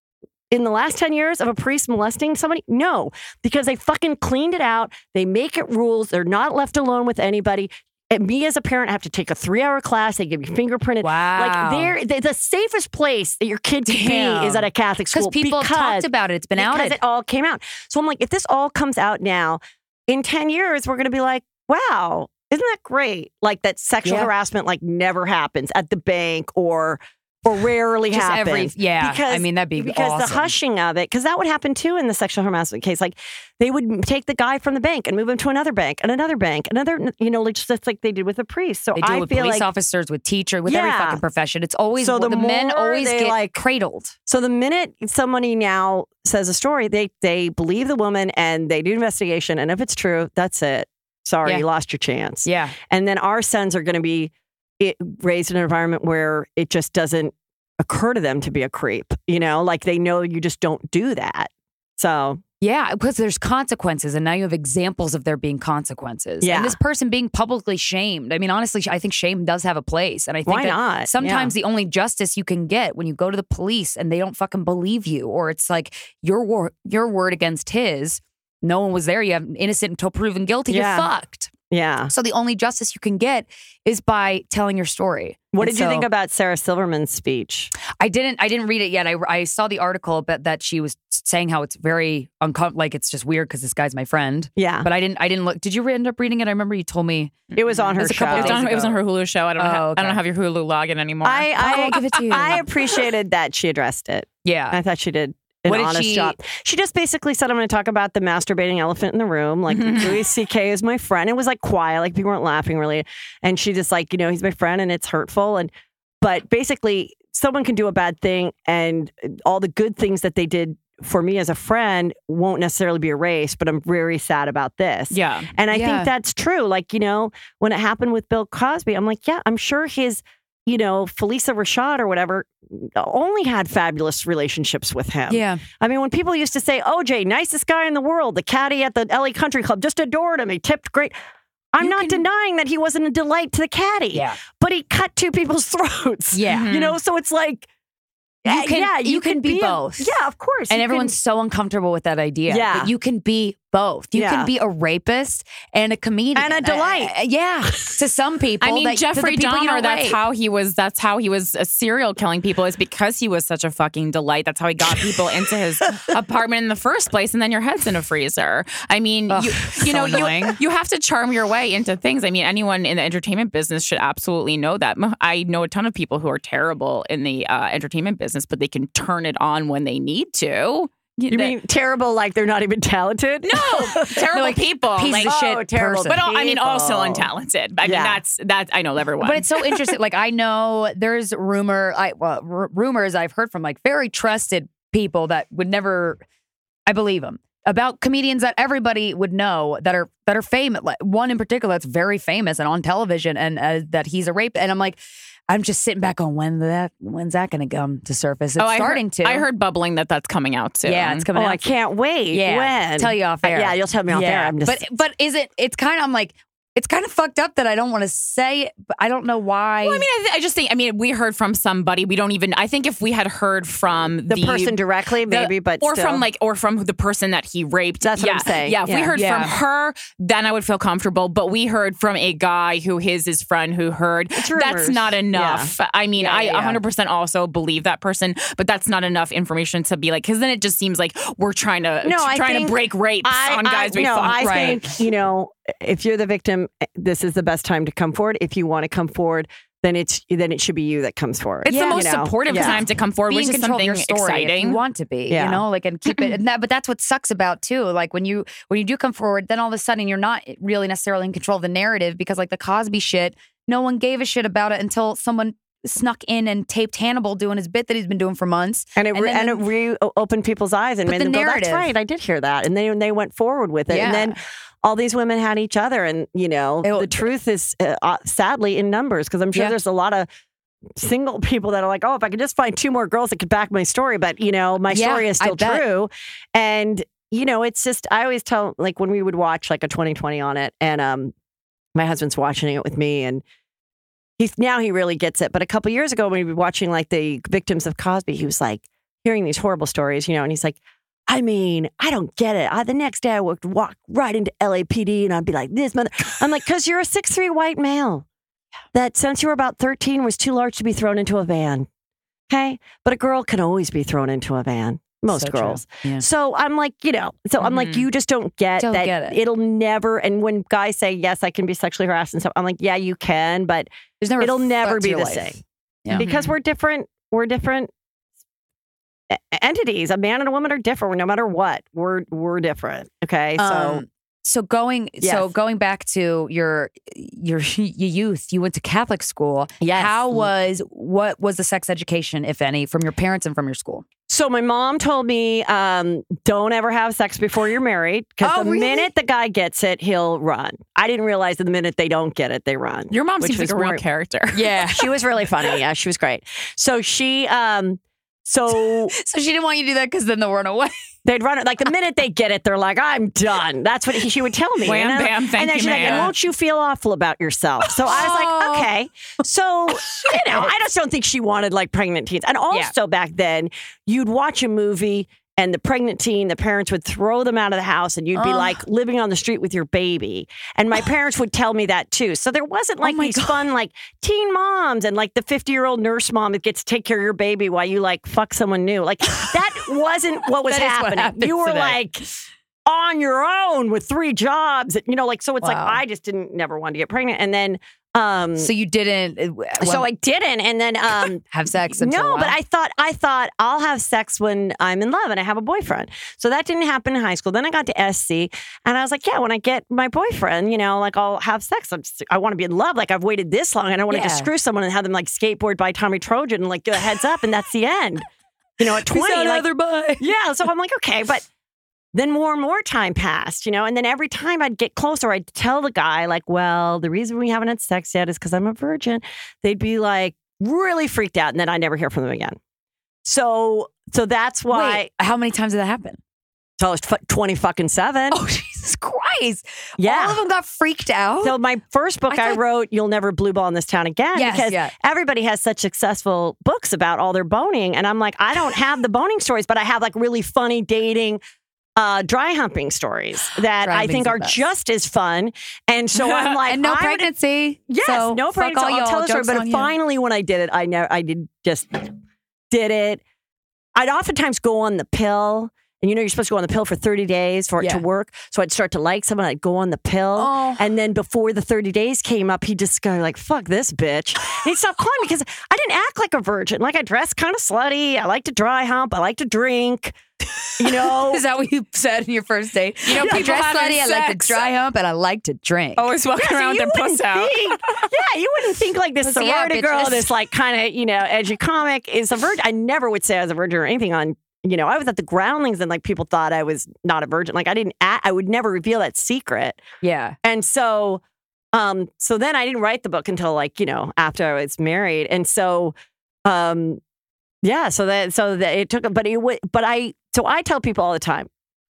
in the last ten years of a priest molesting somebody? No, because they fucking cleaned it out. They make it rules. They're not left alone with anybody. And me as a parent have to take a three hour class. They give you fingerprinted. Wow. Like they're, they the safest place that your kid can Damn. be is at a Catholic school. Because people have talked about it. It's been because outed. it all came out. So I'm like, if this all comes out now, in ten years, we're going to be like, wow, isn't that great? Like that sexual Yeah. harassment like never happens at the bank or or rarely Just happens. every- yeah, I mean, that'd be because the awesome. hushing of it, because that would happen too in the sexual harassment case. Like they would take the guy from the bank and move him to another bank and another bank, another, you know, like just like they did with the priest. So They deal I with feel police like officers, with teacher, with every Yeah. fucking profession. It's always So the, the men more always they, get like- cradled. So the minute somebody now says a story, they they believe the woman and they do investigation, and if it's true, that's it. Sorry, Yeah. you lost your chance. Yeah. And then our sons are going to be it, raised in an environment where it just doesn't occur to them to be a creep. You know, like they know you just don't do that. So Yeah, because there's consequences, and now you have examples of there being consequences. Yeah. And this person being publicly shamed. I mean, honestly, I think shame does have a place. And I think Why that not? sometimes the only justice you can get when you go to the police and they don't fucking believe you, or it's like your wor- your word against his, no one was there, you have innocent until proven guilty, Yeah. you're fucked. yeah. So the only justice you can get is by telling your story. What And did you so- think about Sarah Silverman's speech? I didn't. I didn't read it yet. I, I saw the article, but that she was saying how it's very uncomfortable. Like it's just weird because this guy's my friend. Yeah. But I didn't. I didn't look. Did you end up reading it? I remember you told me. It was on her It was a show. couple It was, days on, it was on ago. her Hulu show. I don't. Oh, have, okay. I don't have your Hulu login anymore. I, I, I'll give it to you. I appreciated that she addressed it. Yeah. I thought she did an What did honest she- job. She just basically said, I'm going to talk about the masturbating elephant in the room. Like, Louis C K is my friend. It was like quiet, like people weren't laughing really. And she just like, you know, he's my friend and it's hurtful. And, but basically, someone can do a bad thing and all the good things that they did for me as a friend won't necessarily be erased, but I'm very sad about this. yeah. And I Yeah. think that's true. Like, you know, when it happened with Bill Cosby, I'm like, yeah, I'm sure his you know, Felisa Rashad or whatever only had fabulous relationships with him. Yeah. I mean, when people used to say, O J, nicest guy in the world, the caddy at the L A Country Club, just adored him. He tipped great. I'm You not can- denying that he wasn't a delight to the caddy. Yeah. But he cut two people's throats. Yeah. You know, so it's like, You uh, can- yeah, you can be a- both. yeah, of course. And You everyone's can- so uncomfortable with that idea. Yeah. But you can be both. You Yeah. can be a rapist and a comedian. And a delight. Uh, yeah. To some people. I mean, that, to the Jeffrey people you Dahmer, don't that's rape. how he was, that's how he was a serial killing people, is because he was such a fucking delight. That's how he got people into his apartment in the first place. And then your head's in a freezer. I mean, Ugh, you, so you know, annoying. you, you have to charm your way into things. I mean, anyone in the entertainment business should absolutely know that. I know a ton of people who are terrible in the uh, entertainment business, but they can turn it on when they need to. You mean terrible like they're not even talented? No, terrible like, people. piece like, of shit oh, terrible person. but all, I mean, also people. untalented. I mean, Yeah. that's that. I know everyone. But it's so interesting. Like I know there's rumor, I well, r- rumors I've heard from like very trusted people that would never, I believe them, about comedians that everybody would know that are that are famous. Like one in particular that's very famous and on television, and uh, that he's a rape. And I'm like, I'm just sitting back on when that when's that going to come to surface? It's oh, I starting heard, to. I heard bubbling that that's coming out soon. Yeah, it's coming Oh, out. I can't wait. Yeah, When? tell you off air. Uh, yeah, you'll tell me off Yeah. air. I'm just, But but is it? It's kind of. I'm like. It's kind of fucked up that I don't want to say it, but I don't know why. Well, I mean, I, th- I just think. I mean, we heard from somebody. We don't even. I think if we had heard from the, the, person directly, the- maybe, but or still. from like, or from the person that he raped. That's what yeah, I'm saying. Yeah, if we Yeah. heard Yeah. from her, then I would feel comfortable. But we heard from a guy who his his friend who heard. It's That's rumors. not enough. I mean, Yeah, I yeah, yeah. one hundred percent also believe that person, but that's not enough information to be like. Because then it just seems like we're trying to No, I trying think to break rapes I, on guys I, we no, fuck. I Right. think, you know, if you're the victim, this is the best time to come forward. If you want to come forward, then it's then it should be you that comes forward. It's Yeah. the most You know? supportive Yeah. time to come forward, be which in is control of something your story if exciting. you want to be, Yeah. you know, like and keep it. And that, but that's what sucks about too. Like when you when you do come forward, then all of a sudden you're not really necessarily in control of the narrative because like the Cosby shit, no one gave a shit about it until someone snuck in and taped Hannibal doing his bit that he's been doing for months. And it, And re- then and it re opened people's eyes and But made the them go, that's narrative- right, I did hear that. And they, they went forward with it. Yeah. And then all these women had each other. And, you know, It- the truth is uh, uh, sadly in numbers because I'm sure Yeah. there's a lot of single people that are like, oh, if I could just find two more girls that could back my story. But, you know, my Yeah, story is I still bet. true. And, you know, it's just, I always tell, like when we would watch like a twenty twenty on it and um, my husband's watching it with me and he's now he really gets it. But a couple years ago, when we were watching like the victims of Cosby, he was like hearing these horrible stories, you know, and he's like, I mean, I don't get it. I, the next day I would walk right into L A P D and I'd be like, this mother. I'm like, because you're a six three white male that since you were about thirteen was too large to be thrown into a van. Okay. But a girl can always be thrown into a van. Most So true. girls. Yeah. So I'm like, you know, so I'm like, Mhm. you just don't get Don't that get it. it'll never. And when guys say, yes, I can be sexually harassed and stuff, I'm like, yeah, you can, but There's never it'll never threat to be your the life. same Yeah. because we're different. We're different e- entities. A man and a woman are different no matter what. We're, we're different. Okay. So Um, so going so Yes. going back to your your your youth, you went to Catholic school. Yes. How was what was the sex education, if any, from your parents and from your school? So my mom told me, um, don't ever have sex before you're married because Oh, the really? minute the guy gets it, he'll run. I didn't realize that the minute they don't get it, they run. Your mom which seems like was a real more- character. Yeah, she was really funny. Yeah, she was great. So she, um, so So she didn't want you to do that because then they'll run away. they'd run it like the minute they get it, they're like, "I'm done." That's what he, she would tell me. Wham, and I- bam, thank and then you, she's like, "And ma'am." won't you feel awful about yourself?" So I was Oh. like, "Okay." So you know, I just don't think she wanted like pregnant teens. And also back then, you'd watch a movie. And the pregnant teen, the parents would throw them out of the house and you'd be Ugh. like living on the street with your baby. And my parents would tell me that too. So there wasn't like Oh my these God. fun like teen moms and like the fifty year old nurse mom that gets to take care of your baby while you like fuck someone new. Like that wasn't what was That is what happening. happens You were today. like on your own with three jobs. You know, like so it's like Wow. I just didn't never want to get pregnant. And then um So you didn't. uh, so when- I didn't. And then um have sex. Until no, a but while? I thought I thought I'll have sex when I'm in love and I have a boyfriend. So that didn't happen in high school. Then I got to S C and I was like, yeah, when I get my boyfriend, you know, like I'll have sex. I'm just, I want to be in love. Like I've waited this long and I want to just Yeah. screw someone and have them like skateboard by Tommy Trojan and like give a heads up and that's the end. You know, at twenty, like, bye. yeah. So I'm like, okay, but then more and more time passed, you know, and then every time I'd get closer, I'd tell the guy, like, well, the reason we haven't had sex yet is because I'm a virgin. They'd be like, really freaked out, and then I never hear from them again. So, so that's why. Wait, how many times did that happen? So I was f- twenty fucking seven. Oh, Jesus Christ. Yeah. All of them got freaked out? So my first book I, I thought- wrote, You'll Never Blue Ball in This Town Again, Yes, because yeah. everybody has such successful books about all their boning. And I'm like, I don't have the boning stories, but I have like really funny dating, uh, dry humping stories that Dry I humping's think the are best. just as fun. And so I'm like, and no I would- pregnancy. Yes, so no fuck pregnancy. all I'll y'all, tell the story. joke's But on you. finally, when I did it, I never, I did just did it. I'd oftentimes go on the pill. And you know, you're supposed to go on the pill for thirty days for it Yeah. to work. So I'd start to like someone, I'd go on the pill. Oh. And then before the thirty days came up, he'd just go like, fuck this bitch. And he'd stop calling me because I didn't act like a virgin. Like I dress kind of slutty. I like to dry hump. I like to drink. You know? Is that what you said in your first date? You know, I people dress having slutty, I like sex. to dry hump, and I like to drink. Always walking Yeah, so around you with their wouldn't puss out. think- yeah, you wouldn't think like this Pussy out, sorority girl, bitches. this like kind of, you know, edgy comic is a virgin. I never would say I was a virgin or anything on, you know, I was at the Groundlings and like people thought I was not a virgin. Like I didn't, act, I would never reveal that secret. Yeah. And so, um, so then I didn't write the book until like, you know, after I was married. And so, um, yeah, so that, so that it took, but it would, but I, so I tell people all the time,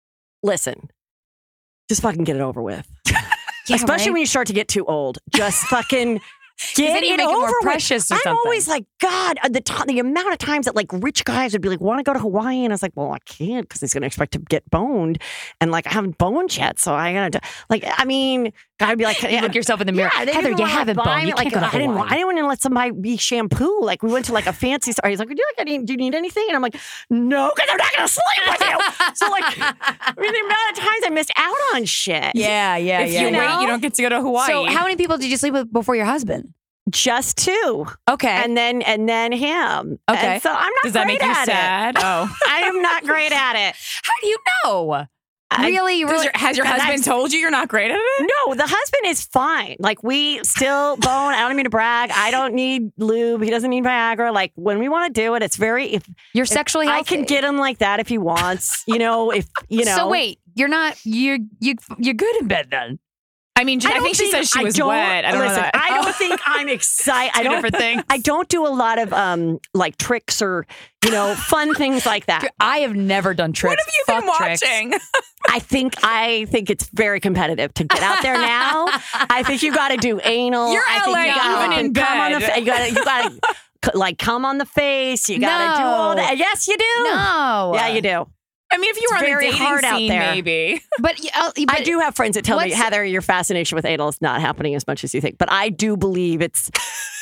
listen, just fucking get it over with. Yeah, Especially right? when you start to get too old. Just fucking get then you it make it more over with. precious or I'm something. always like, God, uh, the t- the amount of times that like rich guys would be like, want to go to Hawaii? And I was like, well, I can't because he's going to expect to get boned. And like, I haven't boned yet. So I got to, like, I mean, I'd be like, You look yourself in the mirror. yeah, they Heather, didn't you wanna haven't buy boned. me, You like, can't go to I didn't, Hawaii. I didn't want to let somebody be shampoo. Like, we went to like a fancy store. He's like, would you like, any, do you need anything? And I'm like, no, because I'm not going to sleep with you. So like, I mean, the amount of times I missed out on shit. Yeah, yeah, If yeah. you yeah. wait, you don't get to go to Hawaii. So, how many people did you sleep with before your husband? Just two. Okay. And then and then him. Okay. And so I'm not Does that great make you at sad? it. Oh. I am not great at it. How do you know? I- really? You Does really? your, has your That's- husband told you you're not great at it? No, the husband is fine. Like we still bone. I don't mean to brag. I don't need lube. He doesn't need Viagra. Like when we want to do it, it's very. If You're sexually I healthy. can get him like that if he wants. You know, if you know. So wait, you're not. You're you you're good in bed then. I mean, I, don't think she said she I was don't- wet. I don't listen, know that. I don't think I'm excited. I Two don't. different things. I don't do a lot of um like tricks or you know fun things like that. I have never done tricks. What have you Fuck been tricks. watching? I think I think it's very competitive to get out there now. I think you got to do anal. You're I think L A you gotta even in come on the bed. fa- you got to you got to like come on the face. You got to do all No. that. Yes, you do. No. Yeah, you do. I mean, if you were It's on very a dating hard out scene, there. maybe. But, uh, but I do have friends that tell me, what's- Heather, your fascination with anal is not happening as much as you think. But I do believe it's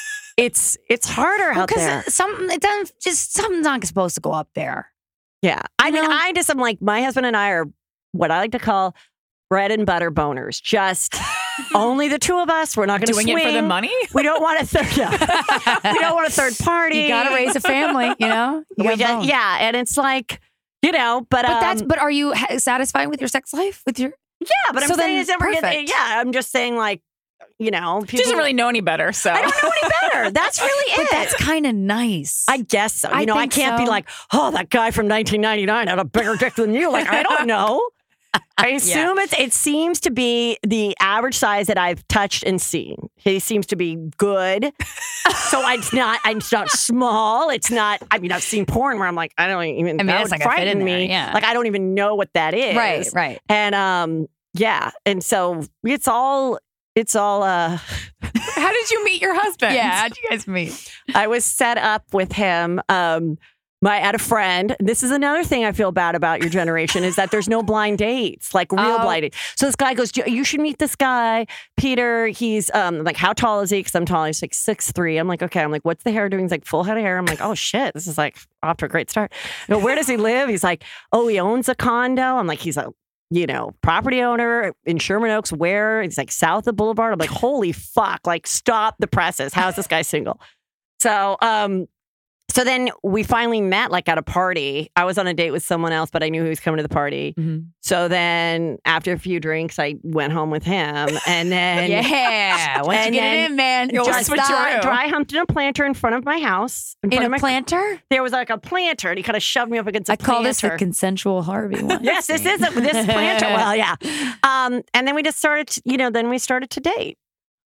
it's it's harder out there. because something it doesn't just something's not supposed to go up there. Yeah. I mean, know? I just am like, my husband and I are what I like to call bread and butter boners. Just only the two of us. We're not going to Doing swing. it for the money? We don't want a third. Yeah. We don't want a third party. You got to raise a family. You know. You We gotta just- bone. yeah, and it's like, you know, but But um, that's. But are you ha- satisfied with your sex life? With your yeah, but I'm so saying then it's never. Get, perfect. yeah, I'm just saying like, you know, She people, doesn't really know any better, so. I don't know any better. That's really But it. that's kind of nice. I guess so. You I know, I think can't be so. like, oh, that guy from nineteen ninety-nine had a bigger dick than you. Like, I don't know. I assume it's. It seems to be the average size that I've touched and seen. He seems to be good. So it's not. It's not small. It's not. I mean, I've seen porn where I'm like, I don't even. I mean, that that's would not gonna fit frighten in there, me. yeah. Like I don't even know what that is. right. Right. And um, yeah. And so it's all. It's all. Uh, How did you meet your husband? Yeah. How'd you guys meet? I was set up with him. Um, my at a friend. This is another thing I feel bad about your generation is that there's no blind dates, like real Oh. blind dates. So this guy goes, you should meet this guy, Peter. He's um like, how tall is he? Because I'm tall. He's like six three. I'm like, okay. I'm like, what's the hair doing? He's like, full head of hair. I'm like, oh shit, this is like off to a great start. But where does he live? He's like, oh, he owns a condo. I'm like, he's a you know, property owner in Sherman Oaks. Where? He's like south of Boulevard. I'm like, holy fuck! Like, stop the presses. How is this guy single? So, um, so then we finally met like at a party. I was on a date with someone else, but I knew he was coming to the party. Mm-hmm. So then after a few drinks, I went home with him, and then Yeah. Once you and get then it in, man, you'll just switch stop. around. dry humped in a planter in front of my house. In, In front a of my, planter? there was like a planter, and he kind of shoved me up against a I call this the planter. consensual Harvey one. Yes, this is a, this planter. Well, yeah. Um, and then we just started, to, you know, then we started to date.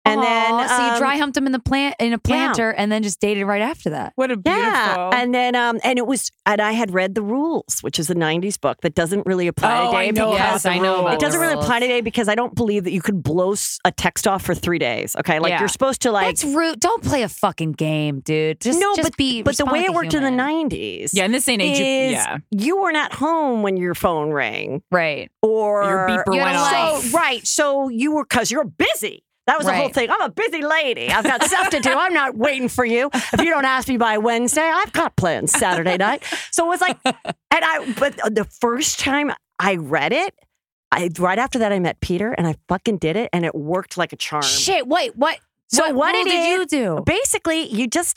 And then Aw, so you um, dry humped him in the plant in a planter, and then just dated right after that. What a beautiful. Yeah, and then um, and it was, and I had read The Rules, which is a nineties book that doesn't really apply Oh, today. I know because about The I know about it doesn't The really Rules. apply today because I don't believe that you could blow s- a text off for three days. Okay, like Yeah. you're supposed to like That's rude. Don't play a fucking game, dude. Just no, just but be. but the way respond it like a worked in the human. nineties, Yeah, in this day and age, you- is yeah. you weren't at home when your phone rang, right? or Your beeper You had went a off. life. So, right, so you were because you're busy. That was the whole Right. thing. I'm a busy lady. I've got stuff to do. I'm not waiting for you. If you don't ask me by Wednesday, I've got plans Saturday night. So it was like, and I, but the first time I read it, I right after that I met Peter and I fucking did it and it worked like a charm. Shit. Wait. What? So what, what rule it did is- you do? Basically, you just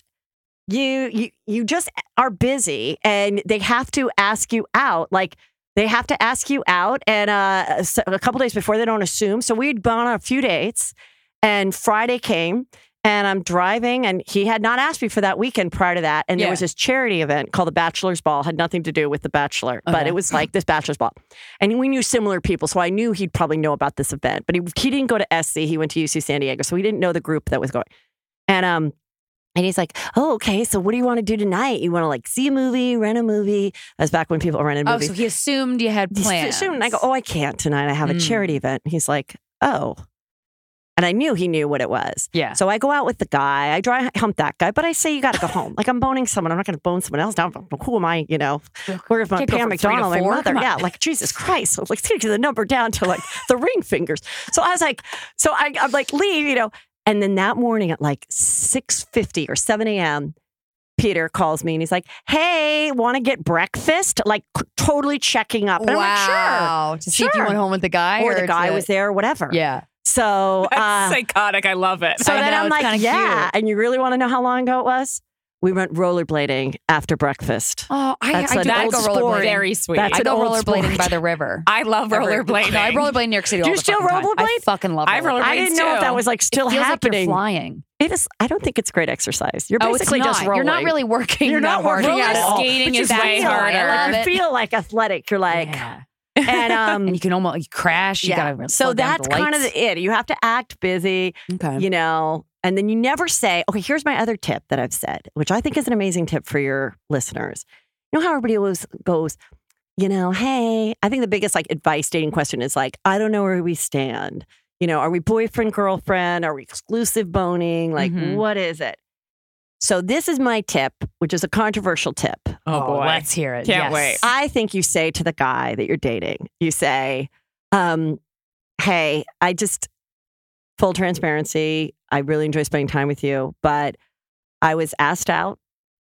you you you just are busy and they have to ask you out. Like they have to ask you out, and uh, so- a couple days before they don't assume. So we'd gone on a few dates, and Friday came. And I'm driving, and he had not asked me for that weekend prior to that. And there Yeah. was this charity event called the Bachelor's Ball. Had nothing to do with the Bachelor, but Okay. it was like this Bachelor's Ball. And we knew similar people, so I knew he'd probably know about this event. But he, he didn't go to S C. He went to U C San Diego, so he didn't know the group that was going. And um, and he's like, "Oh, okay. So what do you want to do tonight? You want to like see a movie, rent a movie?" That was back when people rented Oh, movies. so he assumed you had He plans. assumed, and I go, "Oh, I can't tonight. I have a Mm. charity event." He's like, "Oh." And I knew he knew what it was. Yeah. So I go out with the guy. I dry hump that guy, but I say you got to go home. Like I'm boning someone. I'm not going to bone someone else. Now, who am I? You know, where's my Can't go Pam from three to McDonald, my four? mother? Come on. Yeah, like Jesus Christ. So like take the number down to like the ring fingers. So I was like, so I, I'm like leave, you know. And then that morning at like six fifty or seven a.m., Peter calls me and he's like, "Hey, want to get breakfast?" Like c- totally checking up. And I'm like, "Sure." wow. To see if you Sure. went home with the guy, Or the to- guy was there, or whatever. Yeah. So, That's uh, psychotic. I love it. so I then know, I'm it's like, kinda yeah. cute. And you really want to know how long ago it was? We went rollerblading after breakfast. Oh, I, That's I an do like old go sport. rollerblading. very sweet. That's I an go old rollerblading sport. by the river. I love Every- rollerblading. No, I rollerblade in New York City. Do all you the still fucking time. I rollerblade? fucking love I rollerblading. rollerblade I didn't know if too. that was like still it feels happening. Like you're flying. It is. I don't think it's great exercise. You're Oh, it's basically not. just rolling. You're not really working. You're not that hard. working out at all. Skating But is you way feel- harder. I love You it. feel like athletic. You're like, Yeah. and um, And you can almost you crash. You yeah. gotta So slow down that's the kind of lights. the it. You have to act busy. Okay. You know, and then you never say, okay, here's my other tip that I've said, which I think is an amazing tip for your listeners. You know how everybody always goes, you know, hey, I think the biggest like advice dating question is like, I don't know where we stand. You know, are we boyfriend, girlfriend? Are we exclusive boning? Like, Mhm. what is it? So this is my tip, which is a controversial tip. Oh, boy. Let's hear it. Can't Yes. wait. I think you say to the guy that you're dating, you say, um, hey, I just, full transparency, I really enjoy spending time with you, but I was asked out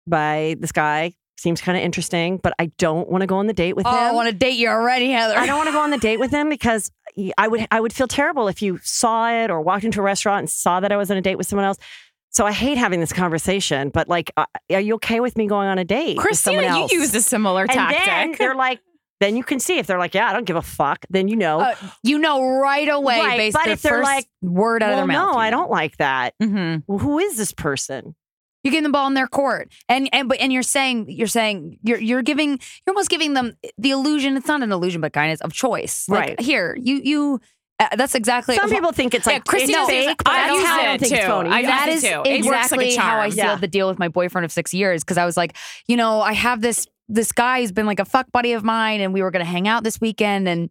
by this guy. Seems kind of interesting, but I don't want to go on the date with Oh, him. I want to date you already, Heather. I don't want to go on the date with him because I would I would feel terrible if you saw it or walked into a restaurant and saw that I was on a date with someone else. So I hate having this conversation. But like, uh, are you okay with me going on a date with someone Christina, you else? used a similar and tactic. then they're like, then you can see if they're like, yeah, I don't give a fuck. Then you know, Uh, you know right away Right, based but the if they're first like, word out of well, their mouth. no, you I know. don't like that. hmm Well, who is this person? You're giving the ball in their court, and and but and you're saying you're saying you're you're giving you're almost giving them the illusion. It's not an illusion, but kindness of choice. Like, Right. here, you you. Uh, that's exactly Some people think it's Yeah, like Christina it's says- fake, but I that's use how I it don't think it's too. phony. I use that it is too. It works like a exactly how I charm. sealed Yeah. the deal with my boyfriend of six years because I was like, you know, I have this this guy who's been like a fuck buddy of mine, and we were going to hang out this weekend, and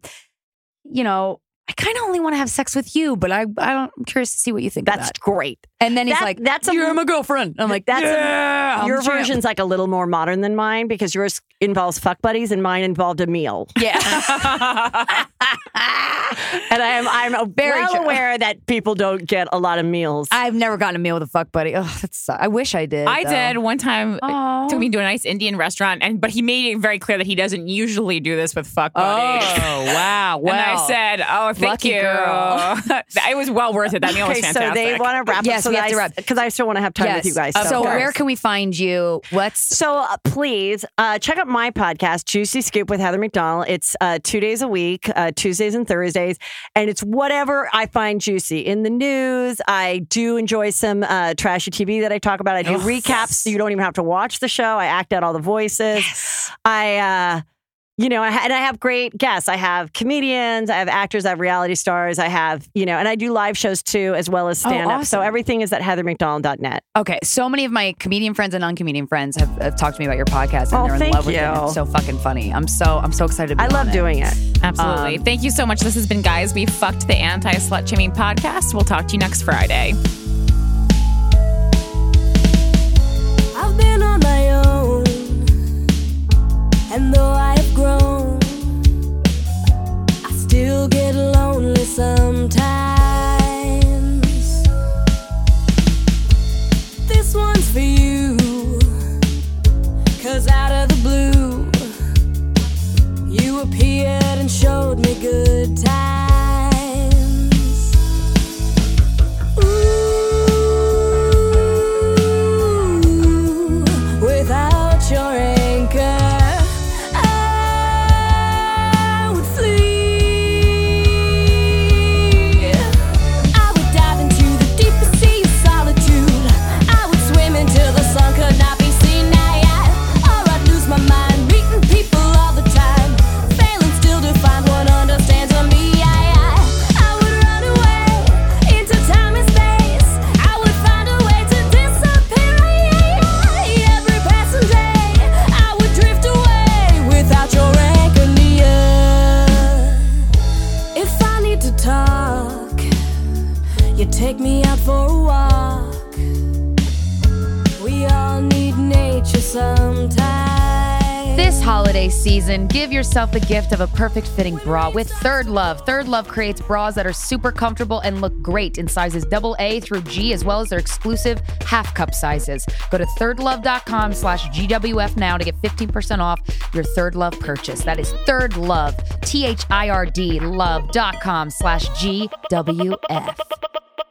you know, I kind of only want to have sex with you, but I I don't, I'm curious to see what you think of That's that. great. And then he's that- like, that's a- you're my girlfriend. I'm like, That's a- yeah, I'm Your the champ." version's like a little more modern than mine because yours involves fuck buddies and mine involved a meal. Yeah. And I'm I'm Very well true. aware that people don't get a lot of meals. I've never gotten a meal with a fuck buddy. Ugh, that's, I wish I did. I though. did one time. Aw. Took me to a nice Indian restaurant, and but he made it very clear that he doesn't usually do this with fuck Oh, buddies. wow. And I Well. said, "Oh, thank Lucky you." girl. It was well worth it. That meal was okay, so fantastic. they want to wrap Yes, up. So we that have to I- wrap. because I still want to have time Yes. with you guys. Of So course. where can we find you? Let's. So uh, please uh, check out my podcast, Juicy Scoop with Heather McDonald. It's uh, two days a week, uh, Tuesdays and Thursdays, and it's whatever I find juicy in the news. I do enjoy some uh, trashy T V that I talk about. I do Oh, recaps, yes. so you don't even have to watch the show. I act out all the voices. Yes. I. Uh, you know, I ha- and I have great guests. I have comedians, I have actors, I have reality stars, I have, you know, and I do live shows too, as well as stand up. awesome. So everything is at heather mcdonald dot net. Okay, so many of my comedian friends and non-comedian friends have, have talked to me about your podcast, and Oh, they're in thank love with you. it. It's so fucking funny. I'm so I'm so excited. To be I love on doing it. Absolutely. Um, Thank you so much. This has been Guys We Fucked, the Anti-Slut Shaming Podcast. We'll talk to you next Friday. I've been on my own, and though I have grown, I still get lonely sometimes. This one's for you, 'cause out of the blue, you appeared and showed me good times. Ooh, without your anchor, I would flee. I would dive into the deepest sea of solitude. I would swim until the sun could not be seen. Nah, yeah. Or I'd lose my mind, meeting people all the time, failing still to find one understands me. Yeah, yeah. I would run away into time and space. I would find a way to disappear. Yeah, yeah. Every passing day, I would drift away without your anchor near. If I need to talk, you take me out for a walk. We all need nature sometimes. This holiday season, give yourself the gift of a perfect fitting bra with Third Love. Third Love creates bras that are super comfortable and look great in sizes double A through G, as well as their exclusive half cup sizes. Go to thirdlove.com slash GWF now to get fifteen percent off your Third Love purchase. That is Third Love, T H I R D love.com slash G W F.